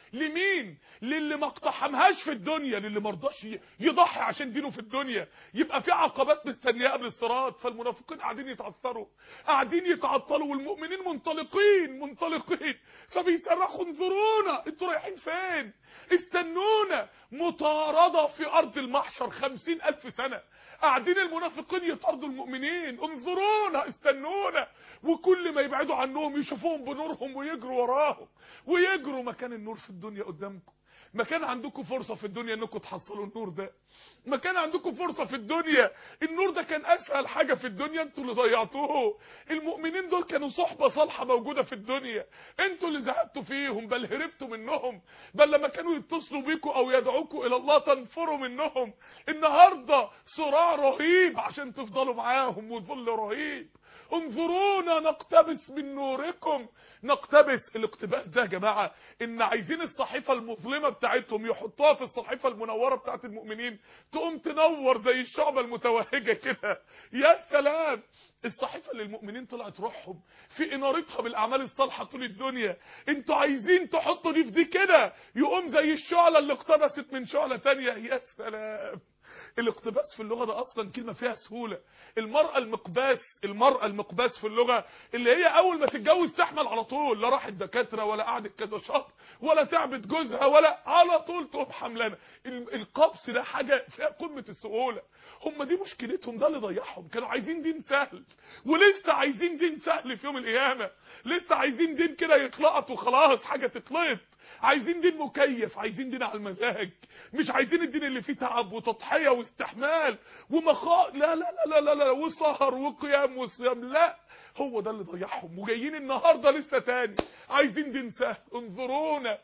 Speaker 2: لمين؟ للي ما اقتحمهاش في الدنيا، للي ما رضاش يضحي عشان دينه في الدنيا. يبقى في عقبات مستنيه قبل الصراط، فالمنافقين قاعدين يتعثروا، قاعدين يتعطلوا، والمؤمنين منطلقين منطلقين فبيصرخوا انظرونا، انتوا رايحين فين؟ استنونا. مطارده في ارض المحشر خمسين الف سنه، قاعدين المنافقين يطاردوا المؤمنين، انظرونا استنونا، وكل ما يبعدوا عنهم يشوفوهم بنورهم ويجروا وراهم ويجروا. مكان النور في الدنيا قدامكم، ما كان عندكم فرصة في الدنيا انكم تحصلوا النور ده، ما كان عندكم فرصة في الدنيا. النور ده كان اسهل حاجة في الدنيا، انتوا اللي ضيعتوه. المؤمنين دول كانوا صحبة صالحة موجودة في الدنيا، انتوا اللي زهدتوا فيهم، بل هربتوا منهم، بل لما كانوا يتصلوا بيكم او يدعوكم الى الله تنفروا منهم. النهاردة صراع رهيب عشان تفضلوا معاهم، وظل رهيب. انظرونا نقتبس من نوركم. نقتبس، الاقتباس ده يا جماعه ان عايزين الصحيفه المظلمه بتاعتهم يحطوها في الصحيفه المنوره بتاعت المؤمنين، تقوم تنور زي الشعبه المتوهجه كده. يا سلام، الصحيفه اللي المؤمنين طلعت روحهم في انارتها بالاعمال الصالحه طول الدنيا، انتوا عايزين تحطوا دي في دي كده، يقوم زي الشعله اللي اقتبست من شعله ثانيه. يا سلام، الاقتباس في اللغة ده اصلا كلمة فيها سهولة. المرأة المقباس، المرأة المقباس في اللغة اللي هي اول ما تتجوز تحمل على طول، لا راحت دكاترة ولا قعدت كذا شهر ولا تعبت جوزها، ولا على طول تقوم حملانة. القبس ده حاجة فيها قمة السهولة. هم دي مشكلتهم، ده اللي ضيعهم. كانوا عايزين دين سهل، ولسه عايزين دين سهل في يوم القيامة، لسه عايزين دين كده يتلقط وخلاص، حاجة تتلقط. عايزين دين مكيف، عايزين دين على المزاج، مش عايزين الدين اللي فيه تعب وتضحيه واستحمال ومخاء، لا لا لا لا لا وسهر وقيام وصيام، لا. هو ده اللي ضيعهم، وجايين النهارده لسه تاني عايزين دين سهل. انظرونا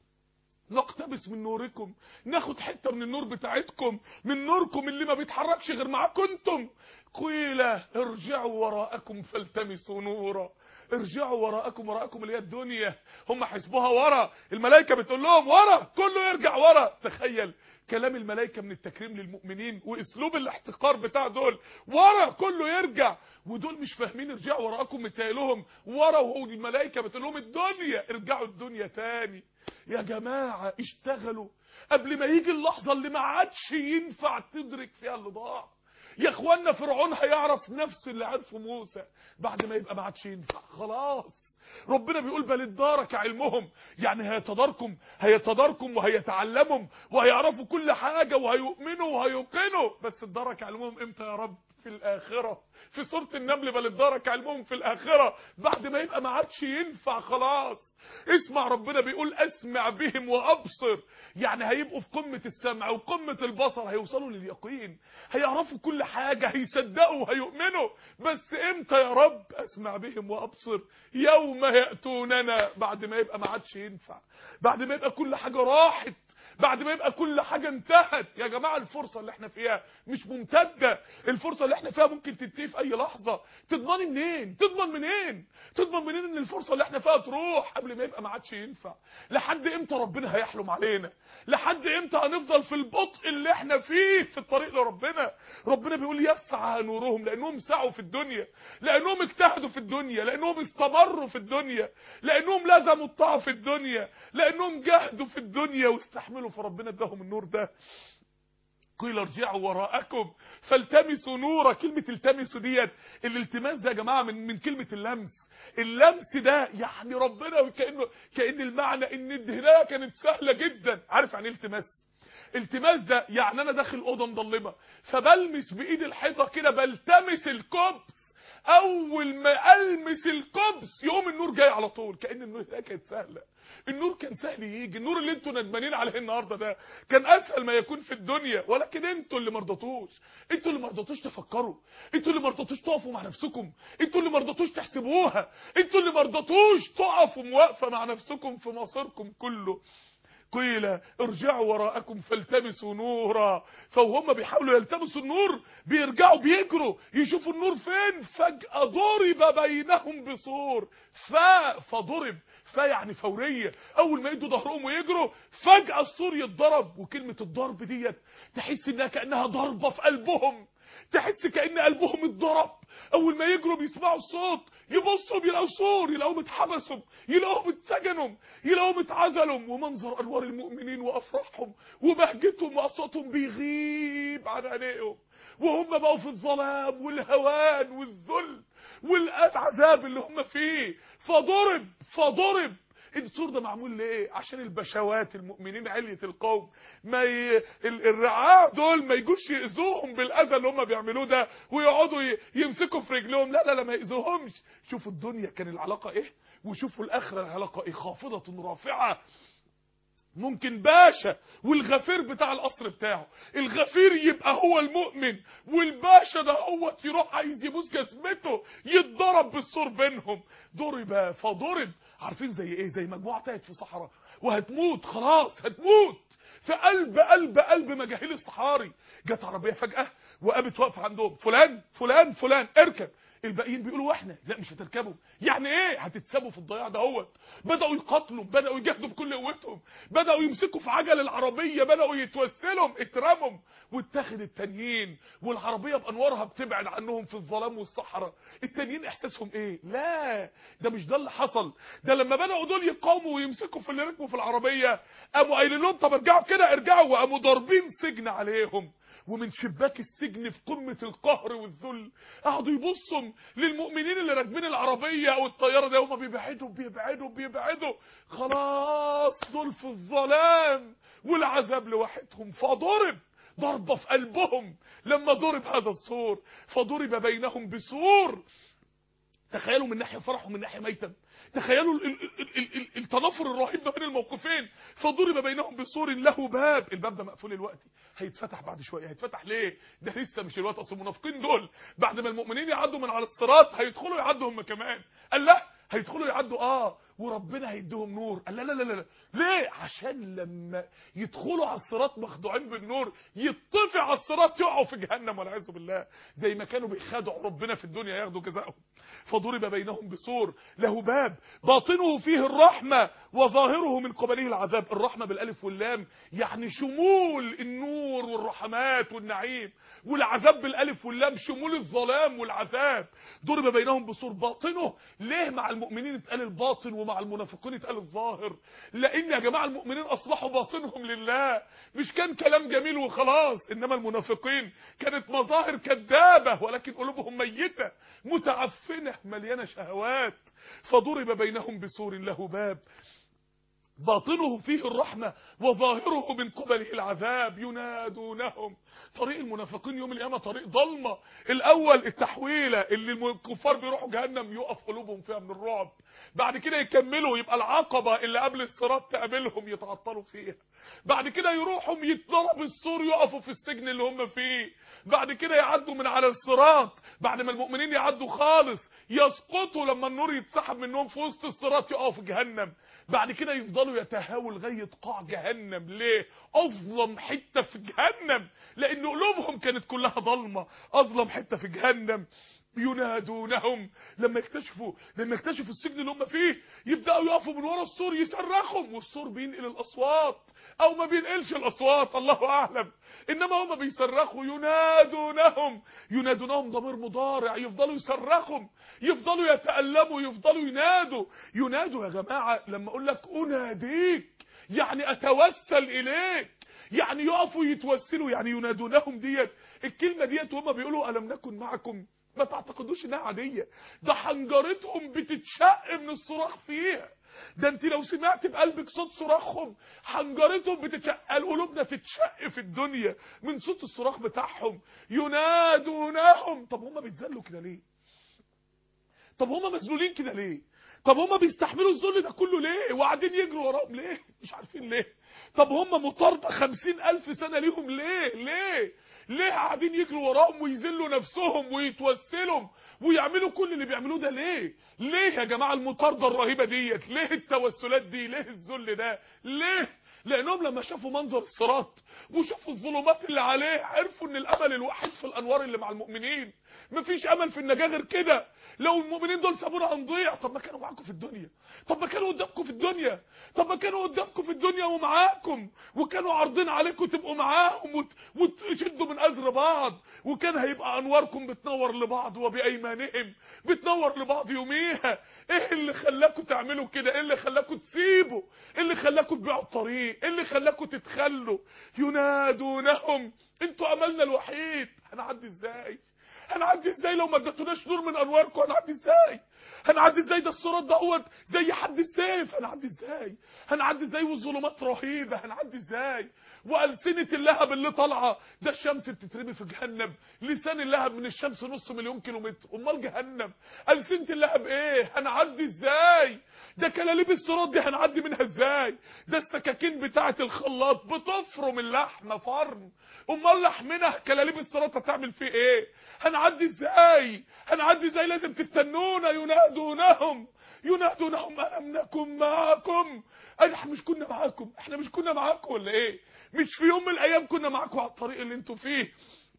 Speaker 2: نقتبس من نوركم، ناخد حته من النور بتاعتكم، من نوركم اللي ما بيتحركش غير معاكم انتم. قيل ارجعوا وراءكم فالتمسوا نورا. ارجعوا وراءكم، وراءكم اللي هي الدنيا، هم حسبوها ورا. الملائكه بتقول لهم ورا، كله يرجع ورا. تخيل كلام الملائكه من التكريم للمؤمنين واسلوب الاحتقار بتاع دول، ورا كله يرجع. ودول مش فاهمين ارجعوا وراءكم، متهيألهم ورا، وهو الملائكه بتقول لهم الدنيا، ارجعوا الدنيا تاني. يا جماعه اشتغلوا قبل ما يجي اللحظه اللي ما عادش ينفع تدرك فيها اللي ضاع. يا اخوانا فرعون هيعرف نفس اللي عرفه موسى بعد ما يبقى ما عادش ينفع خلاص. ربنا بيقول بل ادارك علمهم، يعني هيتداركم هيتداركم وهيتعلمهم وهيعرفوا كل حاجه وهيؤمنوا وهيوقنوا. بس ادارك علمهم امتى يا رب؟ في الاخره. في سوره النمل بل ادارك علمهم في الاخره، بعد ما يبقى ما عادش ينفع خلاص. اسمع، ربنا بيقول اسمع بهم وابصر، يعني هيبقوا في قمة السمع وقمة البصر، هيوصلوا لليقين، هيعرفوا كل حاجة، هيصدقوا وهيؤمنوا. بس امتى يا رب؟ اسمع بهم وابصر يوم يأتوننا، بعد ما يبقى ما عادش ينفع، بعد ما يبقى كل حاجة راحت، بعد ما يبقى كل حاجة انتهت. يا جماعة الفرصة اللي احنا فيها مش ممتدة، الفرصة اللي احنا فيها ممكن تنتهي في اي لحظة. تضمني منين؟ تضمن منين؟ تضمن منين ان الفرصة اللي احنا فيها تروح قبل ما يبقى ما عادش ينفع؟ لحد امتى ربنا هيحلم علينا؟ لحد امتى هنفضل في البطء اللي احنا فيه في الطريق لربنا؟ ربنا بيقول يسعى نورهم، لانهم سعوا في الدنيا، لانهم اجتهدوا في الدنيا، لانهم استمروا في الدنيا، لانهم لزموا الطاعة في الدنيا، لانهم جاهدوا في الدنيا واستحملوا، فربنا اداهم النور ده. قيل ارجعوا وراءكم فالتمسوا نورا. كلمة التمسوا ديت، الالتماس ده يا جماعة من من كلمة اللمس. اللمس ده يعني ربنا كأنه كأن المعنى ان الهداية كانت سهلة جدا. عارف يعني ايه التماس؟ التماس ده يعني انا داخل اوضه مظلمه فبلمس بايد الحيطه كده، بلتمس الكبس، اول ما المس الكبس يقوم النور جاي على طول. كأن النور ده كانت سهله، النور كان سهل يجي. النور اللي انتوا ندمانين عليه النهارده ده كان اسهل ما يكون في الدنيا، ولكن انتوا اللي ما رضيتوش، انتوا اللي ما رضيتوش تفكروا، انتوا اللي ما رضيتوش تقفوا مع نفسكم، انتوا اللي ما رضيتوش تحسبوها، انتوا اللي ما رضيتوش تقفوا مواقفه مع نفسكم في مصيركم كله. قيل ارجعوا وراءكم فالتمسوا نورا. فوهم بيحاولوا يلتمسوا النور بيرجعوا بيجروا يشوفوا النور فين، فجأة ضرب بينهم بسور. ف فضرب ف يعني فورية، اول ما يدوا ظهرهم ويجروا فجأة السور يتضرب. وكلمة الضرب ديت تحس انها كأنها ضربة في قلبهم، تحس كأن قلبهم اتضرب. اول ما يجروا بيسمعوا الصوت يبصوا يلاقوا سور، يلاقوهم اتحبسوا، يلاقوهم اتسجنوا، يلاقوهم اتعزلوا، ومنظر انوار المؤمنين وافراحهم وبهجتهم واصواتهم بيغيب عن عينيهم، وهم بقوا في الظلام والهوان والذل والعذاب اللي هم فيه. فضرب فضرب. السور ده معمول ليه؟ عشان البشوات المؤمنين علية القوم ما ي... الرعاع دول ما يجوش يأذوهم بالأذى اللي هم بيعملوه ده، ويقعدوا ي... يمسكوا في رجلهم. لا لا لا ما يأذوهمش. شوفوا الدنيا كان العلاقة ايه، وشوفوا الآخرة العلاقة ايه، خافضة رافعة. ممكن باشا والغفير بتاع القصر بتاعه، الغفير يبقى هو المؤمن، والباشا ده هو يروح عايز يبوس جسمته يتضرب بالسور بينهم. ضرب فضرب. عارفين زي ايه؟ زي مجموعه تاهت في صحراء وهتموت، خلاص هتموت في قلب قلب قلب مجاهيل الصحاري. جت عربيه فجاه وقامت واقفه عندهم، فلان فلان فلان اركب. الباقيين بيقولوا واحنا لا مش هتركبوا. يعني ايه هتتسابوا في الضياع دهوت؟ بداوا يقاتلوا، بداوا يجاهدوا بكل قوتهم، بداوا يمسكوا في عجل العربيه، بداوا يتوسلوا، اترموا واتخذ التانيين، والعربيه بانوارها بتبعد عنهم في الظلام والصحراء. التانيين احساسهم ايه؟ لا ده مش ده اللي حصل. ده لما بداوا دول يقاوموا ويمسكوا في اللي ركبوا في العربيه، قاموا قايلين لهم طب ارجعوا كده ارجعوا، وقاموا ضاربين سجن عليهم. ومن شباك السجن في قمة القهر والذل قعدوا يبصوا للمؤمنين اللي راكبين العربية او الطيارة ده، هما بيبعدوا بيبعدوا بيبعدوا، خلاص دول في الظلام والعذاب لوحدهم. فضرب ضربة في قلبهم لما ضرب هذا السور. فضرب بينهم بسور. تخيلوا من ناحية فرح ومن ناحية ميتم، تخيلوا ال ال ال ال التنافر الرهيب ما بين الموقفين. فضرب بينهم بسور له باب. الباب ده مقفول دلوقتي، هيتفتح بعد شويه. هيتفتح ليه؟ ده لسه مش الوقت. اصل المنافقين دول بعد ما المؤمنين يعدوا من على الصراط هيدخلوا يعدوا هم كمان. قال لا هيدخلوا يعدوا اه وربنا هيديهم نور. قال لا لا لا لا ليه؟ عشان لما يدخلوا على الصراط مخدوعين بالنور يطفي على الصراط يقعوا في جهنم والعياذ بالله، زي ما كانوا بيخدعوا ربنا في الدنيا ياخدوا جزاءهم. فضرب بينهم بسور له باب باطنه فيه الرحمه وظاهره من قبله العذاب. الرحمه بالالف واللام يعني شمول النور والرحمات والنعيم، والعذاب بالالف واللام شمول الظلام والعذاب. ضرب بينهم بسور باطنه. ليه مع المؤمنين اتقال الباطن ومع المنافقين اتقال الظاهر؟ لان يا جماعه المؤمنين اصلحوا باطنهم لله، مش كان كلام جميل وخلاص. انما المنافقين كانت مظاهر كذابه ولكن قلوبهم ميته متعفنه مليانه شهوات. فضرب بينهم بسور له باب باطنه فيه الرحمة وظاهره من قبله العذاب ينادونهم. طريق المنافقين يوم القيامة طريق ضلمة. الأول التحويلة اللي الكفار بيروحوا جهنم يقف قلوبهم فيها من الرعب، بعد كده يكملوا يبقى العقبة اللي قبل الصراط تقابلهم يتعطلوا فيها، بعد كده يروحوا يتضرب السور يقفوا في السجن اللي هم فيه، بعد كده يعدوا من على الصراط، بعد ما المؤمنين يعدوا خالص يسقطوا لما النور يتسحب منهم في وسط الصراط يقفوا في جهنم، بعد كده يفضلوا يتهاووا لغايه قاع جهنم. ليه؟ اظلم حته في جهنم، لان قلوبهم كانت كلها ضلمه. اظلم حته في جهنم. ينادونهم لما يكتشفوا لما يكتشفوا السجن اللي هم فيه يبداوا يقفوا من ورا السور يصرخوا، والسور بينقل الاصوات او ما بينقلش الاصوات الله اعلم، انما هم بيصرخوا. ينادونهم ينادونهم ضمير مضارع، يفضلوا يصرخوا، يفضلوا يتألموا، يفضلوا ينادوا. ينادوا يا جماعه لما اقول لك اناديك يعني اتوسل اليك، يعني يقفوا يتوسلوا، يعني ينادونهم ديت. الكلمه ديت وهم بيقولوا الم نكن معكم ما تعتقدوش انها عاديه، ده حنجرتهم بتتشق من الصراخ فيها. ده انت لو سمعت بقلبك صوت صراخهم حنجرتهم بتتشق، قلوبنا تتشق في الدنيا من صوت الصراخ بتاعهم. ينادونهم. طب هم بيتذلوا كده ليه؟ طب هم مذلولين كده ليه؟ طب هم بيستحملوا الذل ده كله ليه؟ وقاعدين يجروا وراهم ليه؟ مش عارفين ليه. طب هم مطاردة خمسين ألف سنة ليهم ليه؟ ليه؟ ليه قاعدين يجروا وراهم ويذلوا نفسهم ويتوسلوا ويعملوا كل اللي بيعملوه ده ليه؟ ليه يا جماعة المطاردة الرهيبة ديت؟ ليه التوسلات دي؟ ليه الذل ده؟ ليه؟ لانهم لما شافوا منظر الصراط وشافوا الظلمات اللي عليه عرفوا ان الامل الوحيد في الانوار اللي مع المؤمنين، مفيش امل في النجاه غير كده. لو المؤمنين دول سابونا هنضيع. طب ما كانوا معاكم في الدنيا، طب ما كانوا قدامكم في الدنيا، طب ما كانوا قدامكم في الدنيا ومعاكم، وكانوا عارضين عليكم تبقوا معاهم وت... وتشدوا من أزر بعض، وكان هيبقى انواركم بتنور لبعض وبايمانهم بتنور لبعض يوميها. ايه اللي خلاكم تعملوا كده؟ ايه اللي خلاكم تسيبوا؟ ايه اللي خلاكم تبيعوا الطريق؟ ايه اللي خلاكم تتخلوا؟ ينادونهم انتوا املنا الوحيد. هنعدي ازاي؟ هنعدي ازاي لو ما اديتوناش نور من انواركم؟ هنعدي ازاي؟ هنعدي ازاي؟ ده الصراط دوت زي حد السيف. هنعدي ازاي؟ هنعدي ازاي والظلمات رهيبه؟ هنعدي ازاي؟ والسنه اللهب اللي طالعه، ده الشمس بتترمي في جهنم، لسان اللهب من الشمس نص مليون كيلومتر، امال جهنم السنه اللهب ايه؟ هنعدي ازاي؟ ده كلاليب الصراط دي هنعدي منها ازاي؟ ده السكاكين بتاعه الخلاط بتفرم اللحمه فرم، امال لحمنا كلاليب الصراط هتعمل فيه ايه؟ هنعدي ازاي؟ هنعدي ازاي؟ لازم تستنونا. ينادونهم ينادونهم ألم نكن معكم؟ احنا مش كنا معاكم؟ احنا مش كنا معاكم ولا ايه؟ مش في يوم من الايام كنا معاكم على الطريق اللي انتوا فيه؟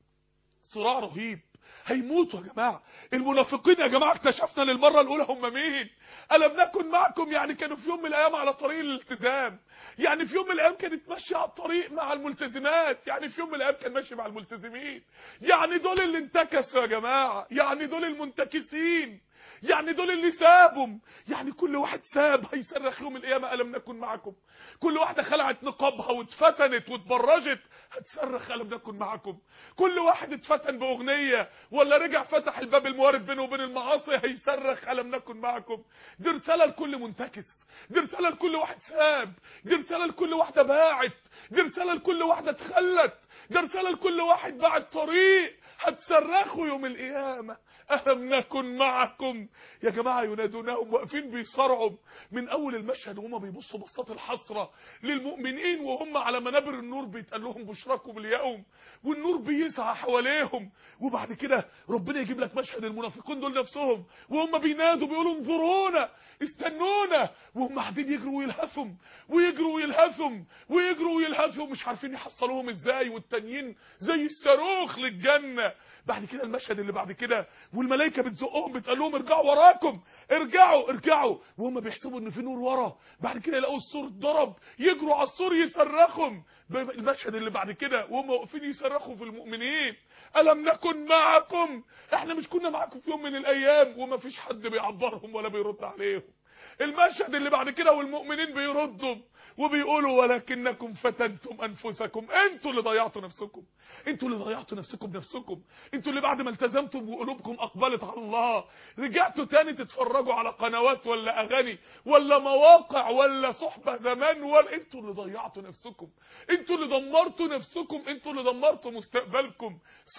Speaker 2: صراع رهيب، هيموتوا يا جماعه. المنافقين يا جماعه اكتشفنا للمره الاولى هم مين. ألم نكن معكم يعني كانوا في يوم من الايام على طريق الالتزام، يعني في يوم من الايام كانت ماشيه على الطريق مع الملتزمات، يعني في يوم من الايام كان ماشي مع الملتزمين، يعني دول اللي انتكسوا يا جماعه، يعني دول المنتكسين، يعني دول اللي سابهم، يعني كل واحد ساب هيصرخ يوم القيامه ألم نكن معكم. كل واحده خلعت نقابها واتفتنت واتبرجت هتصرخ ألم نكن معكم. كل واحد اتفتن باغنيه ولا رجع فتح الباب الموارد بينه وبين المعاصي هيصرخ ألم نكن معكم. دي رساله لكل منتكس، دي رساله لكل واحد ساب، دي رساله لكل واحده باعت، دي رساله لكل واحده اتخلت، دي رساله لكل واحد باع الطريق. هتصرخوا يوم القيامه ألم نكن معكم. يا جماعه ينادونهم واقفين بيصارعوا من اول المشهد وهم بيبصوا بصات الحسره للمؤمنين وهم على منابر النور بيتقال لهم بشراكم اليوم، والنور بيسعى حواليهم. وبعد كده ربنا يجيب لك مشهد المنافقين دول نفسهم وهم بينادوا بيقولوا انظرونا استنونا، وهم قاعدين يجروا ويلهثوا ويجروا ويلهثوا ويجروا ويلهثوا مش عارفين يحصلوهم ازاي، والتانيين زي الصاروخ للجنه. بعد كده المشهد اللي بعد كده والملائكه بتزقهم بتقول لهم ارجعوا وراكم، ارجعوا ارجعوا، وهم بيحسبوا ان في نور ورا. بعد كده يلاقوا السور اتضرب يجروا على السور يصرخهم. المشهد اللي بعد كده وهم واقفين يصرخوا في المؤمنين ألم نكن معكم؟ احنا مش كنا معاكم في يوم من الايام؟ وما فيش حد بيعبرهم ولا بيرد عليهم. المشهد اللي بعد كده والمؤمنين بيردوا وبيقولوا ولكنكم فتنتم انفسكم. انتوا اللي ضيعتوا نفسكم، انتوا اللي ضيعتوا نفسكم بنفسكم، انتوا اللي بعد ما التزمتم وقلوبكم اقبلت على الله رجعتوا تاني تتفرجوا على قنوات ولا اغاني ولا مواقع ولا صحبه زمان، ولا انتوا اللي ضيعتوا نفسكم، انتوا اللي دمرتوا نفسكم، انتوا اللي دمرتوا مستقبلكم.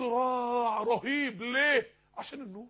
Speaker 2: صراع رهيب. ليه؟ عشان النور،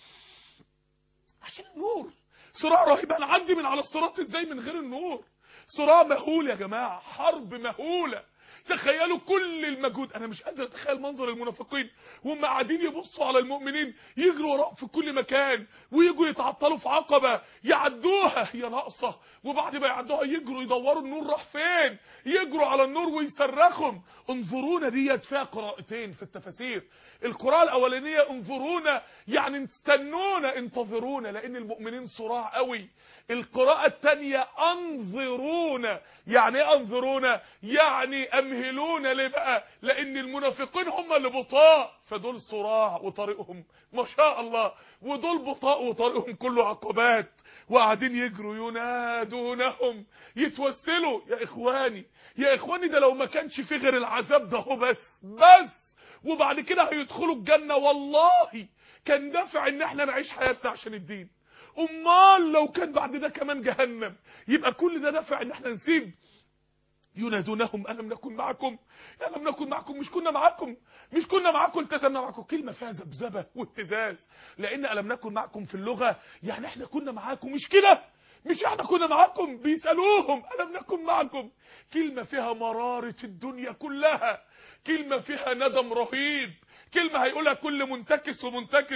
Speaker 2: عشان النور. صراع رهيب. هنعدي من على الصراط ازاي من غير النور؟ صراع مهول يا جماعه، حرب مهوله. تخيلوا كل المجهود، انا مش قادر اتخيل منظر المنافقين وهم قاعدين يبصوا على المؤمنين يجروا وراهم في كل مكان ويجوا يتعطلوا في عقبه يعدوها هي ناقصه، وبعد ما يعدوها يجروا يدوروا النور راح فين، يجروا على النور ويصرخهم. انظرونا ديت فيها قراءتين في التفاسير. القراءه الاولانيه انظرونا يعني استنونا انتظرونا لان المؤمنين صراع قوي. القراءه الثانيه انظرونا يعني ايه انظرونا؟ يعني امهلونا. ليه بقى؟ لان المنافقين هم اللي بطاء، فدول صراع وطريقهم ما شاء الله، ودول بطاء وطريقهم كله عقبات وقاعدين يجروا ينادونهم يتوسلوا. يا اخواني يا اخواني ده لو ما كانش في غير العذاب ده هو بس بس وبعد كده هيدخلوا الجنه والله كان دافع ان احنا نعيش حياتنا عشان الدين. امال لو كان بعد ده كمان جهنم يبقى كل ده دافع ان احنا نسيب. ينادونهم ألم نكن معكم؟ ألم نكن معكم؟ مش كنا معكم؟ مش كنا معكم التزمنا معكم؟ كلمة فيها ذبذبة واهتزاز، لأن ألم نكن معكم في اللغة يعني احنا كنا معاكم، مش كده؟ مش احنا كنا معاكم؟ بيسألوهم ألم نكن معكم؟ كلمة فيها مرارة الدنيا كلها، كلمة فيها ندم رهيب، كلمة هيقولها كل منتكس ومنتكسة.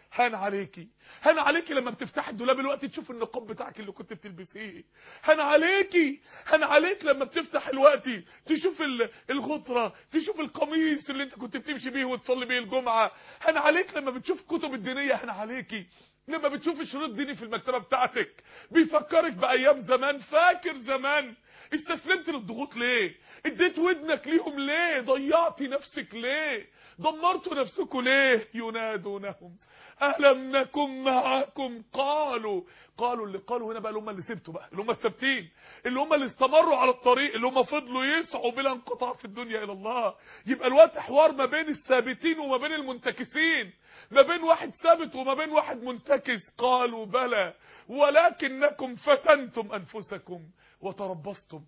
Speaker 2: هان عليكي، هان عليكي لما بتفتحي الدولاب الوقت تشوف النقاب بتاعك اللي كنت بتلبسيه. هان عليكي، هان عليك لما بتفتح الوقت تشوف الغطره، تشوف القميص اللي انت كنت بتمشي بيه وتصلي بيه الجمعه. هان عليك لما بتشوف كتب الدينيه. هان عليكي لما بتشوف شريط ديني في المكتبه بتاعتك بيفكرك بايام زمان. فاكر زمان؟ استسلمت للضغوط ليه؟ اديت ودنك ليهم ليه؟ ضيعتي نفسك ليه؟ دمرتوا نفسكم ليه؟ ينادونهم ألم نكن معكم قالوا. قالوا اللي قالوا هنا بقى اللي هم اللي سبتوا بقى، اللي هم الثابتين، اللي هم اللي استمروا على الطريق، اللي هم فضلوا يسعوا بلا انقطاع في الدنيا الى الله. يبقى الوقت حوار ما بين الثابتين وما بين المنتكسين، ما بين واحد ثابت وما بين واحد منتكس. قالوا بلى ولكنكم فتنتم انفسكم وتربصتم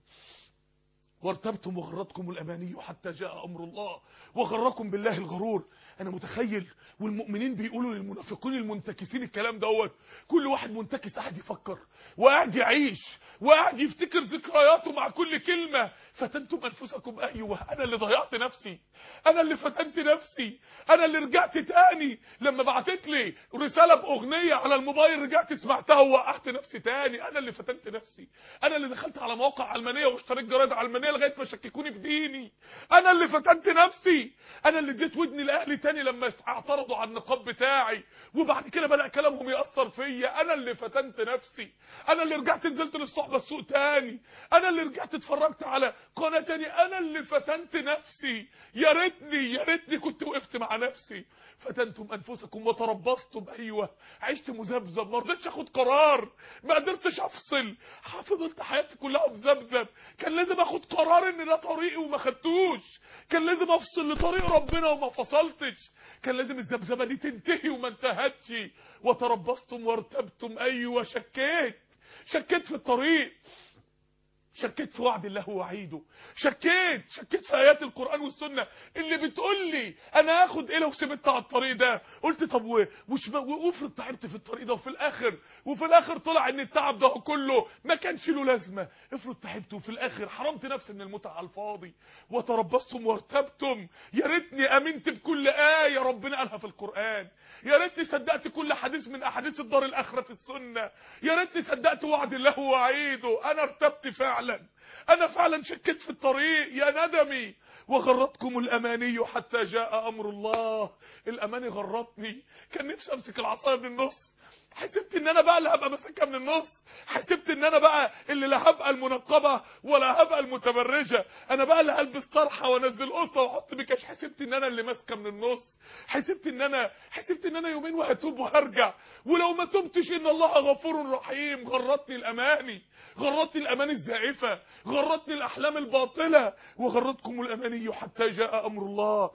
Speaker 2: وارتبتم وغرتكم الاماني حتى جاء امر الله وغركم بالله الغرور. انا متخيل والمؤمنين بيقولوا للمنافقين المنتكسين الكلام دوت. كل واحد منتكس قاعد يفكر وقاعد يعيش وقاعد يفتكر ذكرياته مع كل كلمه. فتنتم انفسكم، ايوه انا اللي ضيعت نفسي، انا اللي فتنت نفسي، انا اللي رجعت تاني لما بعتت لي رساله باغنيه على الموبايل رجعت سمعتها ووقعت نفسي تاني. انا اللي فتنت نفسي، انا اللي دخلت على مواقع علمانيه واشتريت جرايد علمانيه لغايه ما شككوني في ديني. انا اللي فتنت نفسي، انا اللي اديت ودني لاهلي تاني لما اعترضوا على النقاب بتاعي وبعد كده بدا كلامهم ياثر فيا. انا اللي فتنت نفسي، انا اللي رجعت نزلت للصحبه السوق تاني، انا اللي رجعت اتفرجت على قناه تاني. انا اللي فتنت نفسي. يا ريتني يا ريتني كنت وقفت مع نفسي. فتنتم انفسكم وتربصتم، ايوه عشت مذبذب، ما رضيتش اخد قرار، ما قدرتش افصل، فضلت حياتي كلها مذبذب. كان لازم اخد قرار ان ده طريقي وما خدتوش، كان لازم افصل لطريق ربنا وما فصلتش، كان لازم الذبذبه دي تنتهي وما انتهتش. وتربصتم وارتبتم، ايوه شكيت، شكيت في الطريق، شكيت في وعد الله ووعيده، شكيت شكيت في ايات القران والسنه اللي بتقول لي انا هاخد ايه لو سبت على الطريق ده. قلت طب وش وافرض تعبت في الطريق ده وفي الاخر وفي الاخر طلع ان التعب ده كله ما كانش له لازمه. افرض تعبت وفي الاخر حرمت نفسي من المتعه على الفاضي. وتربصتم وارتبتم، يا ريتني امنت بكل ايه ربنا قالها في القران، يا ريتني صدقت كل حديث من احاديث الدار الاخره في السنه، يا ريتني صدقت وعد الله ووعيده. انا ارتبت فعلا، انا فعلا شكيت في الطريق، يا ندمي. وغرتكم الاماني حتى جاء امر الله. الاماني غرتني، كان نفسي امسك العصايه من النص، حسبت ان انا بقى اللي هبقى ماسكها من النص، حسبت ان انا بقى اللي لا هبقى المنقبه ولا هبقى المتبرجه، انا بقى اللي هلبس طرحه وانزل قصه واحط مكياج، حسبت ان انا اللي ماسكه من النص، حسبت ان انا حسبت ان انا يومين وهتوب وهرجع، ولو ما تبتش ان الله غفور رحيم. غرتني الاماني، غرتني الاماني الزائفه، غرتني الاحلام الباطله. وغرتكم الاماني حتى جاء امر الله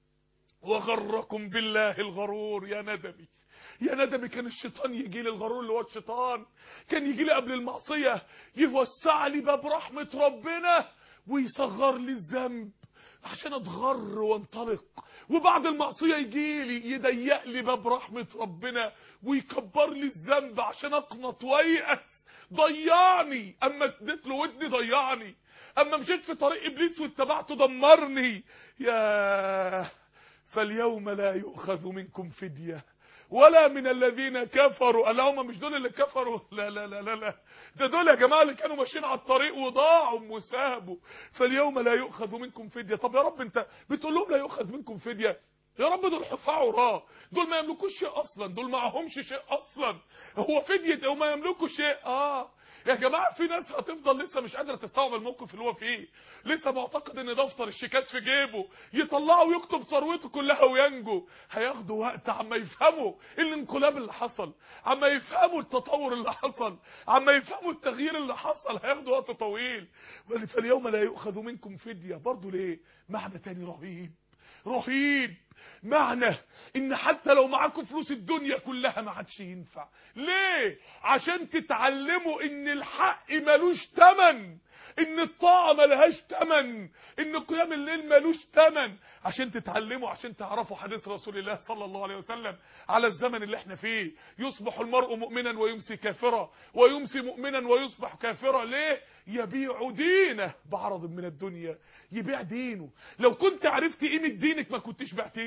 Speaker 2: وغركم بالله الغرور. يا ندمي يا ندمي، كان الشيطان يجي لي، الغرور اللي هو الشيطان كان يجي لي قبل المعصيه يوسع لي باب رحمه ربنا ويصغر لي الذنب عشان اتغر وانطلق، وبعد المعصيه يجي لي يضيق لي باب رحمه ربنا ويكبر لي الذنب عشان اقنط ويأس. ضيعني، اما اديت له ودني ضيعني، اما مشيت في طريق ابليس واتبعته دمرني. يا فاليوم لا يؤخذ منكم فديه ولا من الذين كفروا. قال هم مش دول اللي كفروا، لا لا لا لا لا، ده دول يا جماعه اللي كانوا ماشيين على الطريق وضاعوا وسابوا. فاليوم لا يؤخذ منكم فديه. طب يا رب انت بتقول لهم لا يؤخذ منكم فديه، يا رب دول حفاة عراة، دول ما يملكوش شيء اصلا، دول معهمش شيء اصلا، هو فديه وما يملكوا شيء. اه يا جماعه في ناس هتفضل لسه مش قادره تستوعب الموقف اللي هو فيه، لسه معتقد ان دفتر الشيكات في جيبه يطلعه ويكتب ثروته كلها وينجو. هياخدوا وقت عما يفهموا الانقلاب اللي حصل، عما يفهموا التطور اللي حصل، عما يفهموا التغيير اللي حصل، هياخدوا وقت طويل. فاليوم لا يؤخذ منكم فديه، برضه ليه؟ معنى تاني رهيب رهيب، معنى ان حتى لو معاكم فلوس الدنيا كلها ما عادش ينفع. ليه؟ عشان تتعلموا ان الحق ملوش تمن، ان الطاعه ملهاش تمن، ان قيام الليل ملوش تمن، عشان تتعلموا، عشان تعرفوا حديث رسول الله صلى الله عليه وسلم على الزمن اللي احنا فيه. يصبح المرء مؤمنا ويمسي كافرا، ويمسي مؤمنا ويصبح كافرا. ليه؟ يبيع دينه بعرض من الدنيا، يبيع دينه. لو كنت عرفت قيمه دينك ما كنتش بعتيه.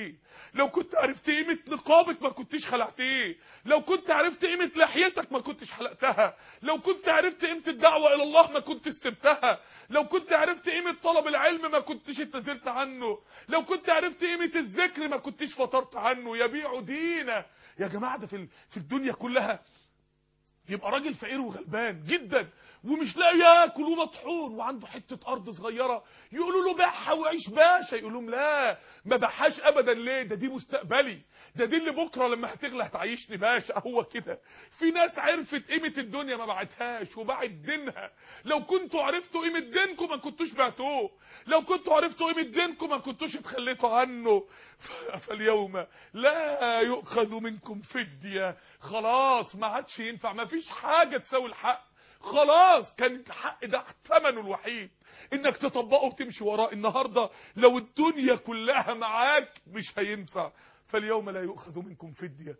Speaker 2: خلعتيه، لو كنت عرفت قيمة نقابك ما كنتش خلعتيه، لو كنت عرفت قيمة لحيتك ما كنتش حلقتها، لو كنت عرفت قيمة الدعوة الى الله ما كنتش سبتها، لو كنت عرفت قيمة طلب العلم ما كنتش اتنزلت عنه، لو كنت عرفت قيمة الذكر ما كنتش فطرت عنه. يبيع دينه يا جماعة. ده في في الدنيا كلها يبقى راجل فقير وغلبان جدا ومش لاقي ياكل ومطحون وعنده حته ارض صغيره، يقولوا له بيعها وعيش باشا، يقول لهم لا ما بحاش ابدا. ليه؟ ده دي مستقبلي، ده دي اللي بكره لما هتغلى هتعيشني باشا. هو كده. في ناس عرفت قيمه الدنيا ما باعتهاش وباعت دينها. لو كنتوا عرفتوا قيمه دينكم ما كنتوش بعتوه، لو كنتوا عرفتوا قيمه دينكم ما كنتوش اتخليتوا عنه. فاليوم لا يؤخذ منكم فديه. خلاص ما عادش ينفع، ما فيش حاجه تساوي الحق. خلاص كان الحق ده ثمنه الوحيد انك تطبقه وتمشي وراه. النهارده لو الدنيا كلها معاك مش هينفع. فاليوم لا يؤخذ منكم فديه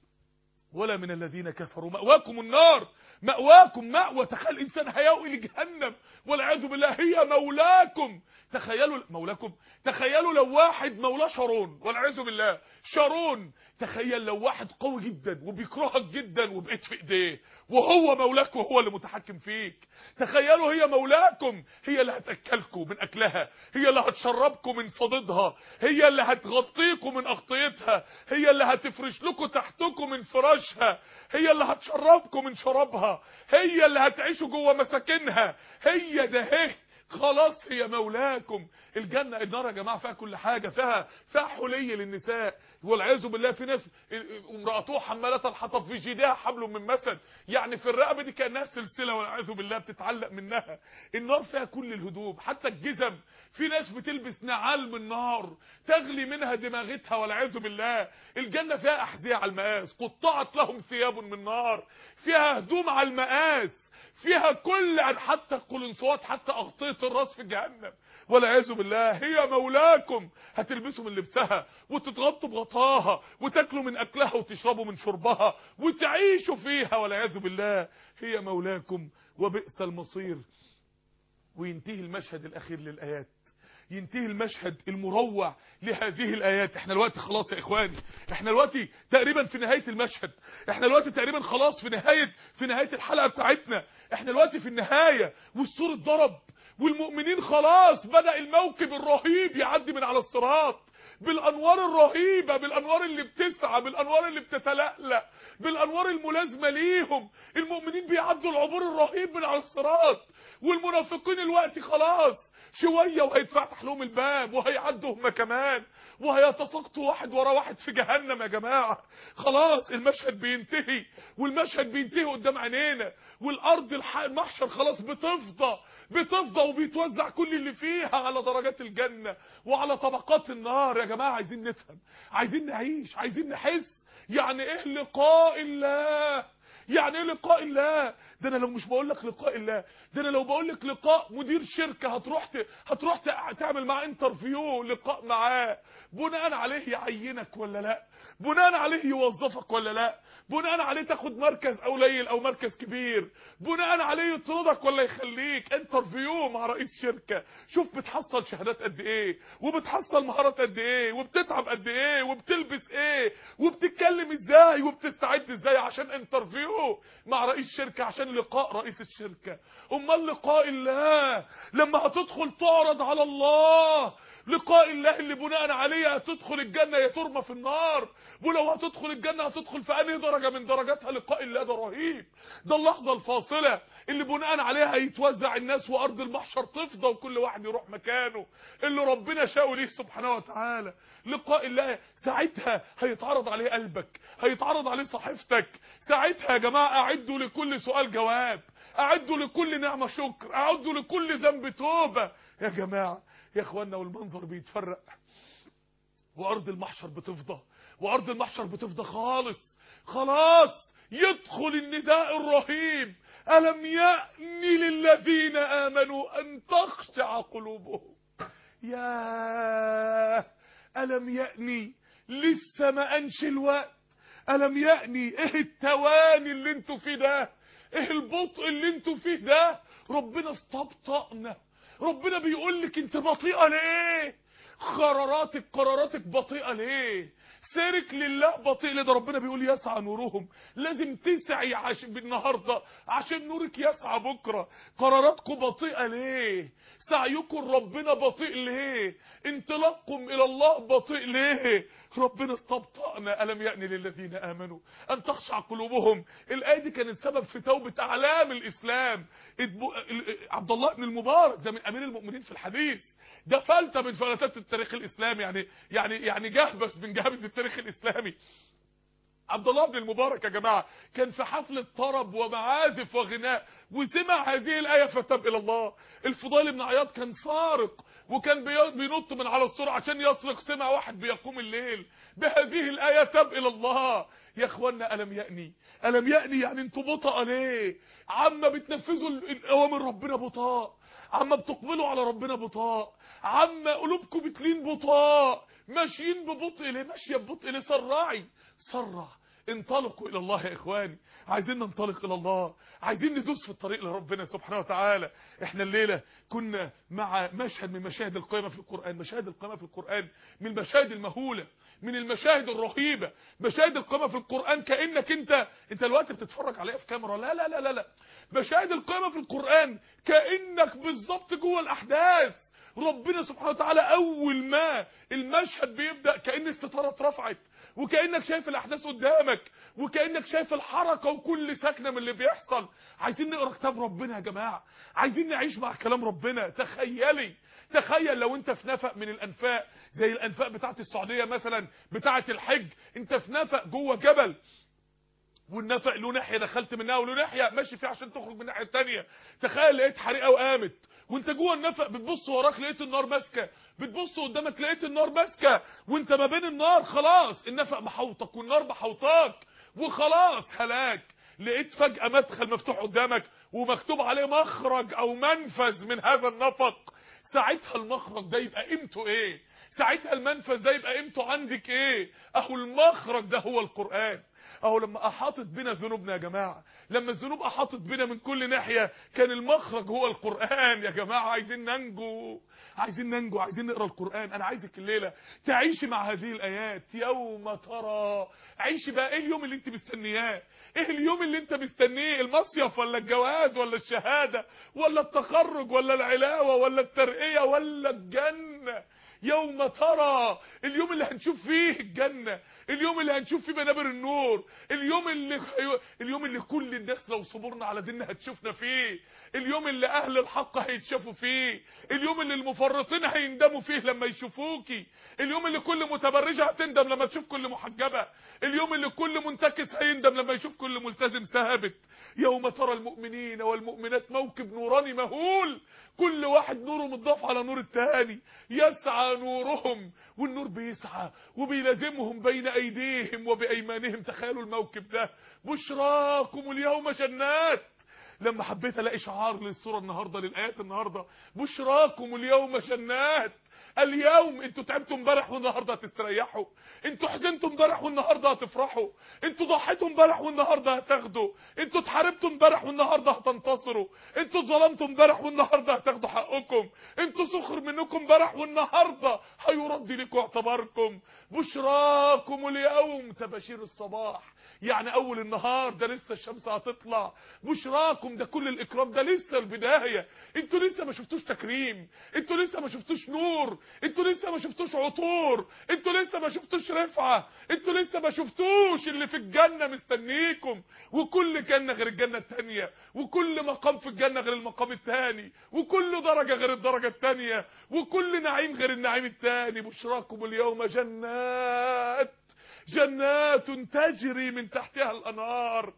Speaker 2: ولا من الذين كفروا، مأواكم النار. مأواكم مأوى. تخيل انسان هيأوي لجهنم والعياذ بالله هي مولاكم. تخيلوا مولاكم، تخيلوا لو واحد مولاه شارون والعياذ بالله. شارون، تخيل لو واحد قوي جدا وبيكرهك جدا وبقيت في ايديه وهو مولاك وهو اللي متحكم فيك. تخيلوا هي مولاكم، هي اللي هتاكلكم من اكلها، هي اللي هتشربكم من صديدها، هي اللي هتغطيكم من اغطيتها، هي اللي هتفرش لكم تحتكم من فراشها، هي اللي هتشربكم من شرابها، هي اللي هتعيشوا جوه مساكنها. هي ده هي خلاص هي مولاكم. الجنه النار يا جماعه فيها كل حاجه، فيها فيها حلي للنساء والعياذ بالله. في ناس امراته حماله الحطب في جيدها حبل من مسد، يعني في الرقبه دي كانها سلسله والعياذ بالله بتتعلق منها. النار فيها كل الهدوم حتى الجزم. في ناس بتلبس نعال من نار تغلي منها دماغتها والعياذ بالله. الجنه فيها احذيه على المقاس، قطعت لهم ثياب من نار، فيها هدوم على المقاس، فيها كل عن حتى القلنسوات حتى اغطيه الراس في جهنم والعياذ بالله. هي مولاكم، هتلبسوا من لبسها وتتغطوا بغطاها وتاكلوا من اكلها وتشربوا من شربها وتعيشوا فيها والعياذ بالله. هي مولاكم وبئس المصير. وينتهي المشهد الاخير للايات، ينتهي المشهد المروع لهذه الايات. احنا الوقت خلاص يا اخواني، احنا الوقت تقريبا في نهايه المشهد، احنا الوقت تقريبا خلاص في نهايه في نهايه الحلقه بتاعتنا. احنا الوقت في النهايه والسور اتضرب والمؤمنين خلاص بدأ الموكب الرهيب يعدي من على الصراط بالانوار الرهيبه، بالانوار اللي بتسعى، بالانوار اللي بتتلألأ، بالانوار الملازمه ليهم. المؤمنين بيعدوا العبور الرهيب من على الصراط، والمنافقين الوقت خلاص شويه وهيتفتح لهم الباب وهيعدوا هم كمان وهيتساقطوا واحد ورا واحد في جهنم. يا جماعه خلاص المشهد بينتهي، والمشهد بينتهي قدام عينينا، والارض المحشر خلاص بتفضى بتفضى وبيتوزع كل اللي فيها على درجات الجنه وعلى طبقات النار. يا جماعه عايزين نفهم، عايزين نعيش، عايزين نحس يعني ايه لقاء الله، يعني ايه لقاء الله. ده انا لو مش بقول لك لقاء الله، ده انا لو بقول لك لقاء مدير شركه هتروح ت... هتروح ت... تعمل معاه انترفيو، لقاء معاه بناء عليه يعينك ولا لا، بناء عليه يوظفك ولا لا، بناء عليه تاخد مركز قليل او مركز كبير، بناء عليه يطردك ولا يخليك. انترفيو مع رئيس شركه، شوف بتحصل شهادات قد ايه وبتحصل مهارات قد ايه وبتتعب قد ايه وبتلبس ايه وبتتكلم ازاي وبتستعد ازاي عشان انترفيو مع رئيس شركه، عشان لقاء رئيس الشركه. امال لقاء الله لما هتدخل تعرض على الله، لقاء الله اللي بناء عليه هتدخل الجنه يا ترمى في النار. ولو هتدخل الجنه هتدخل في انهي درجه من درجاتها؟ لقاء الله ده رهيب، ده اللحظه الفاصله اللي بناء عليها هيتوزع الناس وارض المحشر تفضى وكل واحد يروح مكانه اللي ربنا شاء ليه سبحانه وتعالى. لقاء الله ساعتها هيتعرض عليه قلبك، هيتعرض عليه صحيفتك. ساعتها يا جماعه اعدوا لكل سؤال جواب، اعدوا لكل نعمه شكر، اعدوا لكل ذنب توبه. يا جماعه يا اخوانا والمنظر بيتفرق وارض المحشر بتفضى، وارض المحشر بتفضى خالص خلاص. يدخل النداء الرهيب: ألم يأن للذين آمنوا أن تخشع قلوبهم. يا ألم يأني، لسه ما أنش الوقت. ألم يأني، إيه التواني اللي انتوا فيه ده، إيه البطء اللي انتوا فيه ده. ربنا استبطأنا، ربنا بيقول لك انت بطيئة ليه؟ قراراتك قراراتك بطيئة ليه؟ سيرك لله بطيء ليه؟ ده ربنا بيقول يسعى نورهم. لازم تسعي عشان النهارده عشان نورك يسعى بكره. قراراتكم بطيئة ليه؟ سعيكم ربنا بطيء ليه؟ انطلاقكم الى الله بطيء ليه؟ ربنا استبطأنا. ألم يأن للذين آمنوا أن تخشع قلوبهم. الآية دي كانت سبب في توبة أعلام الإسلام. عبد الله بن المبارك ده من أمير المؤمنين في الحديث، ده فلتة من فلتات التاريخ الإسلامي، يعني يعني يعني جهبس من جهبس التاريخ الإسلامي. عبد الله بن المبارك يا جماعه كان في حفله طرب ومعازف وغناء وسمع هذه الايه فتاب الى الله. الفضيل بن عياض كان سارق وكان بينط من على السور عشان يسرق، سمع واحد بيقوم الليل بهذه الايه تاب الى الله. يا اخوانا الم يأني الم يأني يعني انتوا بطأ ليه؟ عما بتنفذوا الاوامر ربنا بطاء، عما بتقبلوا على ربنا بطاء، عما قلوبكم بتلين بطاء، ماشيين ببطء ليه؟ ماشيه ببطء ليه؟ سرعي سرع، انطلقوا الى الله يا اخواني. عايزين ننطلق الى الله، عايزين ندوس في الطريق لربنا سبحانه وتعالى. احنا الليله كنا مع مشهد من مشاهد القيامه في القران. مشاهد القيامه في القران من المشاهد المهوله، من المشاهد الرهيبه. مشاهد القيامه في القران كانك انت انت دلوقتي بتتفرج عليها في كاميرا. لا لا لا لا لا مشاهد القيامه في القران كانك بالظبط جوه الاحداث. ربنا سبحانه وتعالى اول ما المشهد بيبدا كأن الستاره اترفعت، وكأنك شايف الاحداث قدامك، وكأنك شايف الحركه وكل سكنه من اللي بيحصل. عايزين نقرا كتاب ربنا يا جماعه، عايزين نعيش مع كلام ربنا. تخيلي تخيل لو انت في نفق من الانفاق زي الانفاق بتاعه السعوديه مثلا بتاعه الحج، انت في نفق جوه جبل والنفق له ناحيه دخلت منها وله ناحيه ماشي فيها عشان تخرج من الناحيه الثانيه. تخيل لقيت حريقه وقامت وانت جوه النفق، بتبص وراك لقيت النار ماسكه، بتبص قدامك لقيت النار ماسكه، وانت ما بين النار خلاص النفق محوطك والنار محوطاك وخلاص هلاك. لقيت فجأة مدخل مفتوح قدامك ومكتوب عليه مخرج او منفذ من هذا النفق. ساعتها المخرج ده يبقى قيمته ايه؟ ساعتها المنفذ ده يبقى قيمته عندك ايه؟ اهو المخرج ده هو القرآن. اهو لما احاطت بنا ذنوبنا يا جماعه، لما الذنوب احاطت بنا من كل ناحيه كان المخرج هو القرآن. يا جماعه عايزين ننجو، عايزين ننجو، عايزين نقرا القرآن. انا عايزك الليله تعيشي مع هذه الايات. يوم ترى، عيشي بقى. ايه اليوم اللي انت مستنياه؟ ايه اليوم اللي انت مستنيه؟ المصيف ولا الجواز ولا الشهاده ولا التخرج ولا العلاوه ولا الترقيه ولا الجنه؟ يوم ترى، اليوم اللي هنشوف فيه الجنة، اليوم اللي هنشوف فيه منابر النور، اليوم اللي اليوم اللي كل الناس لو صبرنا على ديننا هتشوفنا فيه، اليوم اللي اهل الحق هيتشافوا فيه، اليوم اللي المفرطين هيندموا فيه لما يشوفوكي، اليوم اللي كل متبرجة هتندم لما تشوف كل محجبة، اليوم اللي كل منتكس هيندم لما يشوف كل ملتزم ثابت. يوم ترى المؤمنين والمؤمنات موكب نوراني مهول، كل واحد نوره متضاف على نور التاني، يسعى نورهم، والنور بيسعى وبيلازمهم بين ايديهم وبايمانهم. تخيلوا الموكب ده. بشراكم اليوم جنات. لما حبيت الاقي شعار للصوره النهارده للايات النهارده، بشراكم اليوم جنات. اليوم انتوا تعبتوا امبارح والنهارده هتستريحوا، انتوا حزنتوا امبارح والنهارده هتفرحوا، انتوا ضحيتوا امبارح والنهارده هتاخدوا، انتوا اتحاربتوا امبارح والنهارده هتنتصروا، انتوا اتظلمتوا امبارح والنهارده هتاخدوا حقكم، انتوا سخر منكم امبارح والنهارده هيرد لكم اعتباركم. بشراكم اليوم، تباشير الصباح، يعني اول النهار ده لسه الشمس هتطلع. بشراكم ده كل الاكرام، ده لسه البدايه. انتوا لسه ما شفتوش تكريم، انتوا لسه ما شفتوش نور، انتوا لسه ما شفتوش عطور، انتوا لسه ما شفتوش رفعه، انتوا لسه ما شفتوش اللي في الجنه مستنيكم. وكل جنه غير الجنه الثانيه، وكل مقام في الجنه غير المقام الثاني، وكل درجه غير الدرجه الثانيه، وكل نعيم غير النعيم الثاني. بشراكم اليوم جنات، جنات تجري من تحتها الانهار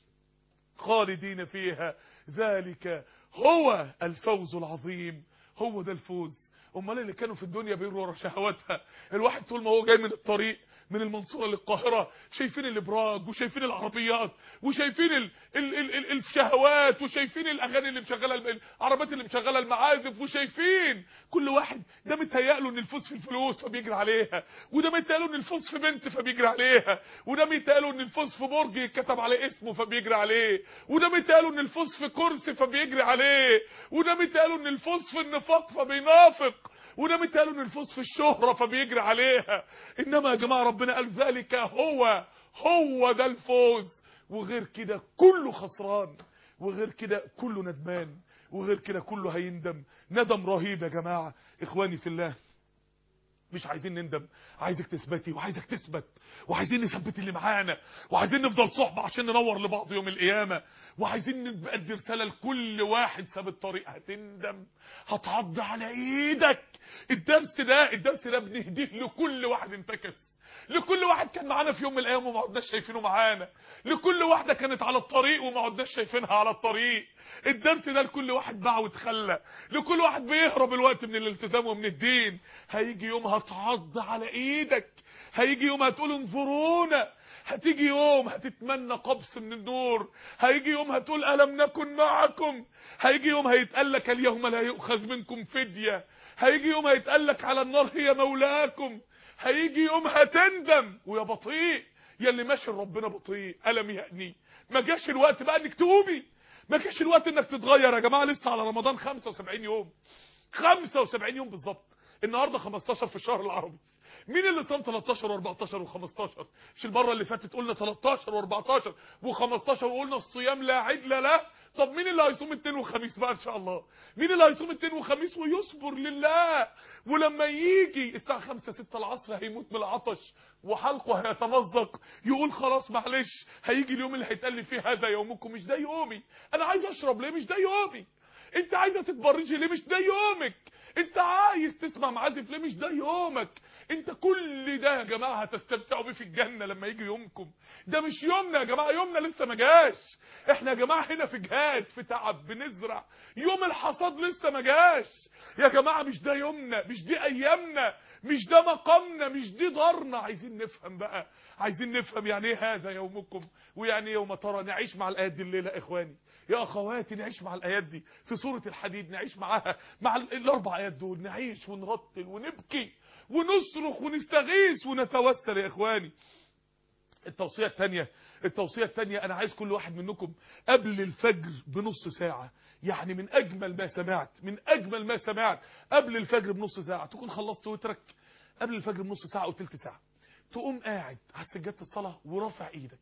Speaker 2: خالدين فيها، ذلك هو الفوز العظيم. هو ده الفوز. امال اللي كانوا في الدنيا بيجروا ورا شهواتها، الواحد طول ما هو جاي من الطريق من المنصوره للقاهره شايفين الابراج وشايفين العربيات وشايفين ال ال ال ال الشهوات وشايفين الاغاني اللي مشغله العربيات اللي مشغله المعازف، وشايفين كل واحد ده متهيأله ان الفوز في الفلوس فبيجري عليها، وده متهيأله ان الفوز في بنت فبيجري عليها، وده متهيأله ان الفوز في برج يتكتب عليه اسمه فبيجري عليه، وده متهيأله ان الفوز في كرسي فبيجري عليه، وده متهيأله ان الفوز في النفاق فبينافق، وده متقاله ان الفوز في الشهرة فبيجري عليها. انما يا جماعة ربنا قال ذلك هو هو ده الفوز، وغير كده كله خسران، وغير كده كله ندمان، وغير كده كله هيندم ندم رهيب. يا جماعة اخواني في الله، مش عايزين نندم، عايزك تثبتي وعايزك تثبت، وعايزين نثبت اللي معانا، وعايزين نفضل صحبة عشان ننور لبعض يوم القيامة، وعايزين نبقى رسالة لكل واحد ساب الطريق. هتندم، هتعض على ايدك. الدرس ده الدرس ده بنهديه لكل واحد انتكس، لكل واحد كان معانا في يوم من الايام وما عدناش شايفينه معانا، لكل واحده كانت على الطريق وما عدناش شايفينها على الطريق. الدرس ده لكل واحد باع واتخلى، لكل واحد بيهرب الوقت من الالتزام ومن الدين. هيجي يوم هتعض على ايدك، هيجي يوم هتقول انظرونا، هتيجي يوم هتتمنى قبس من النور، هيجي يوم هتقول ألم نكن معكم، هيجي يوم هيتقال لك اليوم لا يؤخذ منكم فدية، هيجي يوم هيتقال لك على النار هي مولاكم، هيجي يوم هتندم. ويا بطيء يا اللي ماشي ربنا بطيء، ألم يأني، ما جاش الوقت بقى انك تقومي، ما جاش الوقت انك تتغير. يا جماعة لسه على رمضان خمسة وسبعين يوم، خمسة وسبعين يوم بالظبط. النهارده خمستاشر في الشهر العربي. مين اللي صام تلتاشر واربعتاشر وخمستاشر؟ مش المره اللي فاتت قلنا تلتاشر واربعتاشر وخمستاشر وقلنا الصيام لا عدل له؟ طب مين اللي هيصوم الاثنين والخميس بقى ان شاء الله؟ مين اللي هيصوم الاثنين والخميس ويصبر لله؟ ولما يجي الساعه خمسة ستة العصر هيموت من العطش وحلقه هيتمزق، يقول خلاص معلش، هيجي اليوم اللي هيتقال لي فيه هذا يومكم، مش ده يومي. انا عايز اشرب ليه؟ مش ده يومي. انت عايزه تتبرجي ليه؟ مش ده يومك. انت عايز تسمع معازف ليه؟ مش ده يومك. انت كل ده يا جماعه هتستمتعوا بيه في الجنه لما يجي يومكم. ده مش يومنا يا جماعه، يومنا لسه ما جاش. احنا يا جماعه هنا في جهاد، في تعب، بنزرع. يوم الحصاد لسه ما جاش يا جماعه. مش ده يومنا، مش دي ايامنا، مش ده مقامنا، مش دي دارنا. عايزين نفهم بقى، عايزين نفهم يعني ايه هذا يومكم، ويعني ايه يوم ترى. نعيش مع الايات دي الليله يا اخواني يا اخواتي، نعيش مع الايات دي في سوره الحديد، نعيش معاها مع الاربع ايات دول، نعيش ونرتل ونبكي ونصرخ ونستغيث ونتوسل يا اخواني. التوصيه الثانيه التوصيه الثانيه انا عايز كل واحد منكم قبل الفجر بنص ساعه، يعني من اجمل ما سمعت من اجمل ما سمعت قبل الفجر بنص ساعه تكون خلصت وترك. قبل الفجر بنص ساعه او ثلث ساعه تقوم قاعد على سجاده الصلاه ورافع ايدك،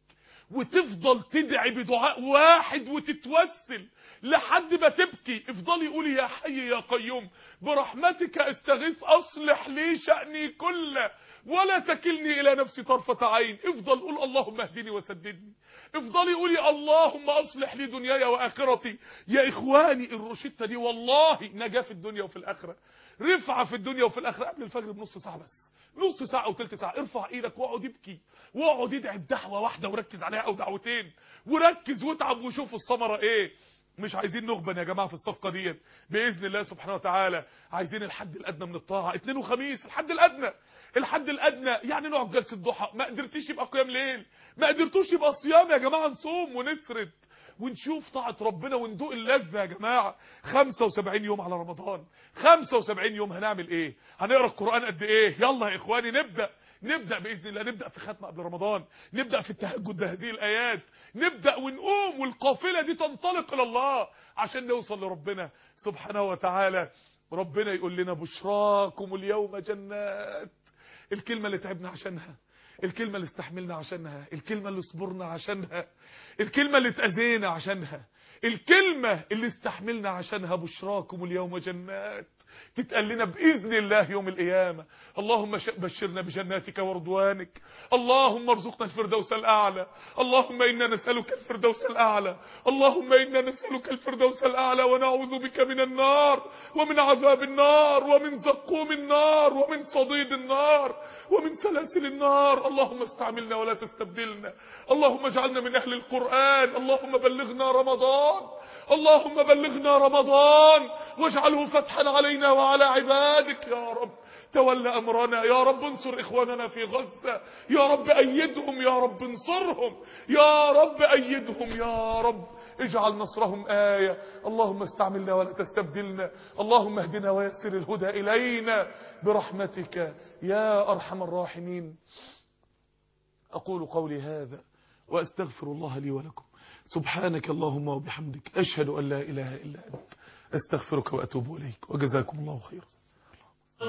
Speaker 2: وتفضل تدعي بدعاء واحد وتتوسل لحد ما تبكي. افضلي قولي يا حي يا قيوم برحمتك استغيث اصلح لي شأني كله ولا تكلني الى نفسي طرفة عين. افضل قول اللهم اهدني وسددني. افضلي قولي اللهم اصلح لي دنياي واخرتي. يا اخواني الروشتة دي والله نجاة في الدنيا وفي الاخرة، رفعة في الدنيا وفي الاخرة. قبل الفجر بنص ساعة بس، نص ساعة او ثلث ساعة ارفع ايدك واقعد ابكي، واقعد ادعي بدعوة واحدة وركز عليها او دعوتين، وركز واتعب وشوف الثمرة ايه. مش عايزين نغبن يا جماعة في الصفقة ديت باذن الله سبحانه وتعالى. عايزين الحد الادنى من الطاعة، اثنين وخميس الحد الادنى، الحد الادنى يعني نقعد جلسة ضحى. ما قدرتيش يبقى قيام ليل، ما قدرتوش يبقى صيام يا جماعة، نصوم ونسرد ونشوف طاعة ربنا وندوق اللذة يا جماعة. خمسة وسبعين يوم على رمضان، خمسة وسبعين يوم هنعمل ايه؟ هنقرأ القرآن قد ايه؟ يلا يا اخواني نبدأ نبدأ بإذن الله. نبدأ في ختمة قبل رمضان، نبدأ في التهجد بهذه الآيات، نبدأ ونقوم والقافلة دي تنطلق إلى الله عشان نوصل لربنا سبحانه وتعالى. ربنا يقول لنا بشراكم اليوم جنات. الكلمة اللي تعبنا عشانها، الكلمة اللي استحملنا عشانها، الكلمة اللي صبرنا عشانها، الكلمة اللي اتأذينا عشانها، الكلمة اللي استحملنا عشانها. بشراكم اليوم جنات تتقال لنا بإذن الله يوم القيامة. اللهم بشرنا بجناتك ورضوانك، اللهم ارزقنا الفردوس الأعلى، اللهم إنا نسألك الفردوس الأعلى، اللهم إنا نسألك الفردوس الأعلى ونعوذ بك من النار ومن عذاب النار ومن زقوم النار ومن صديد النار ومن سلاسل النار. اللهم استعملنا ولا تستبدلنا، اللهم اجعلنا من أهل القرآن، اللهم بلغنا رمضان، اللهم بلغنا رمضان واجعله فتحا علينا وعلى عبادك يا رب. تولى أمرنا يا رب، انصر إخواننا في غزة يا رب، أيدهم يا رب، انصرهم يا رب، أيدهم يا رب، اجعل نصرهم آية. اللهم استعملنا ولا تستبدلنا، اللهم اهدنا ويسر الهدى إلينا برحمتك يا أرحم الراحمين. أقول قولي هذا وأستغفر الله لي ولكم. سبحانك اللهم وبحمدك أشهد أن لا إله إلا أنت أستغفرك وأتوب إليك، وجزاكم الله خيرا.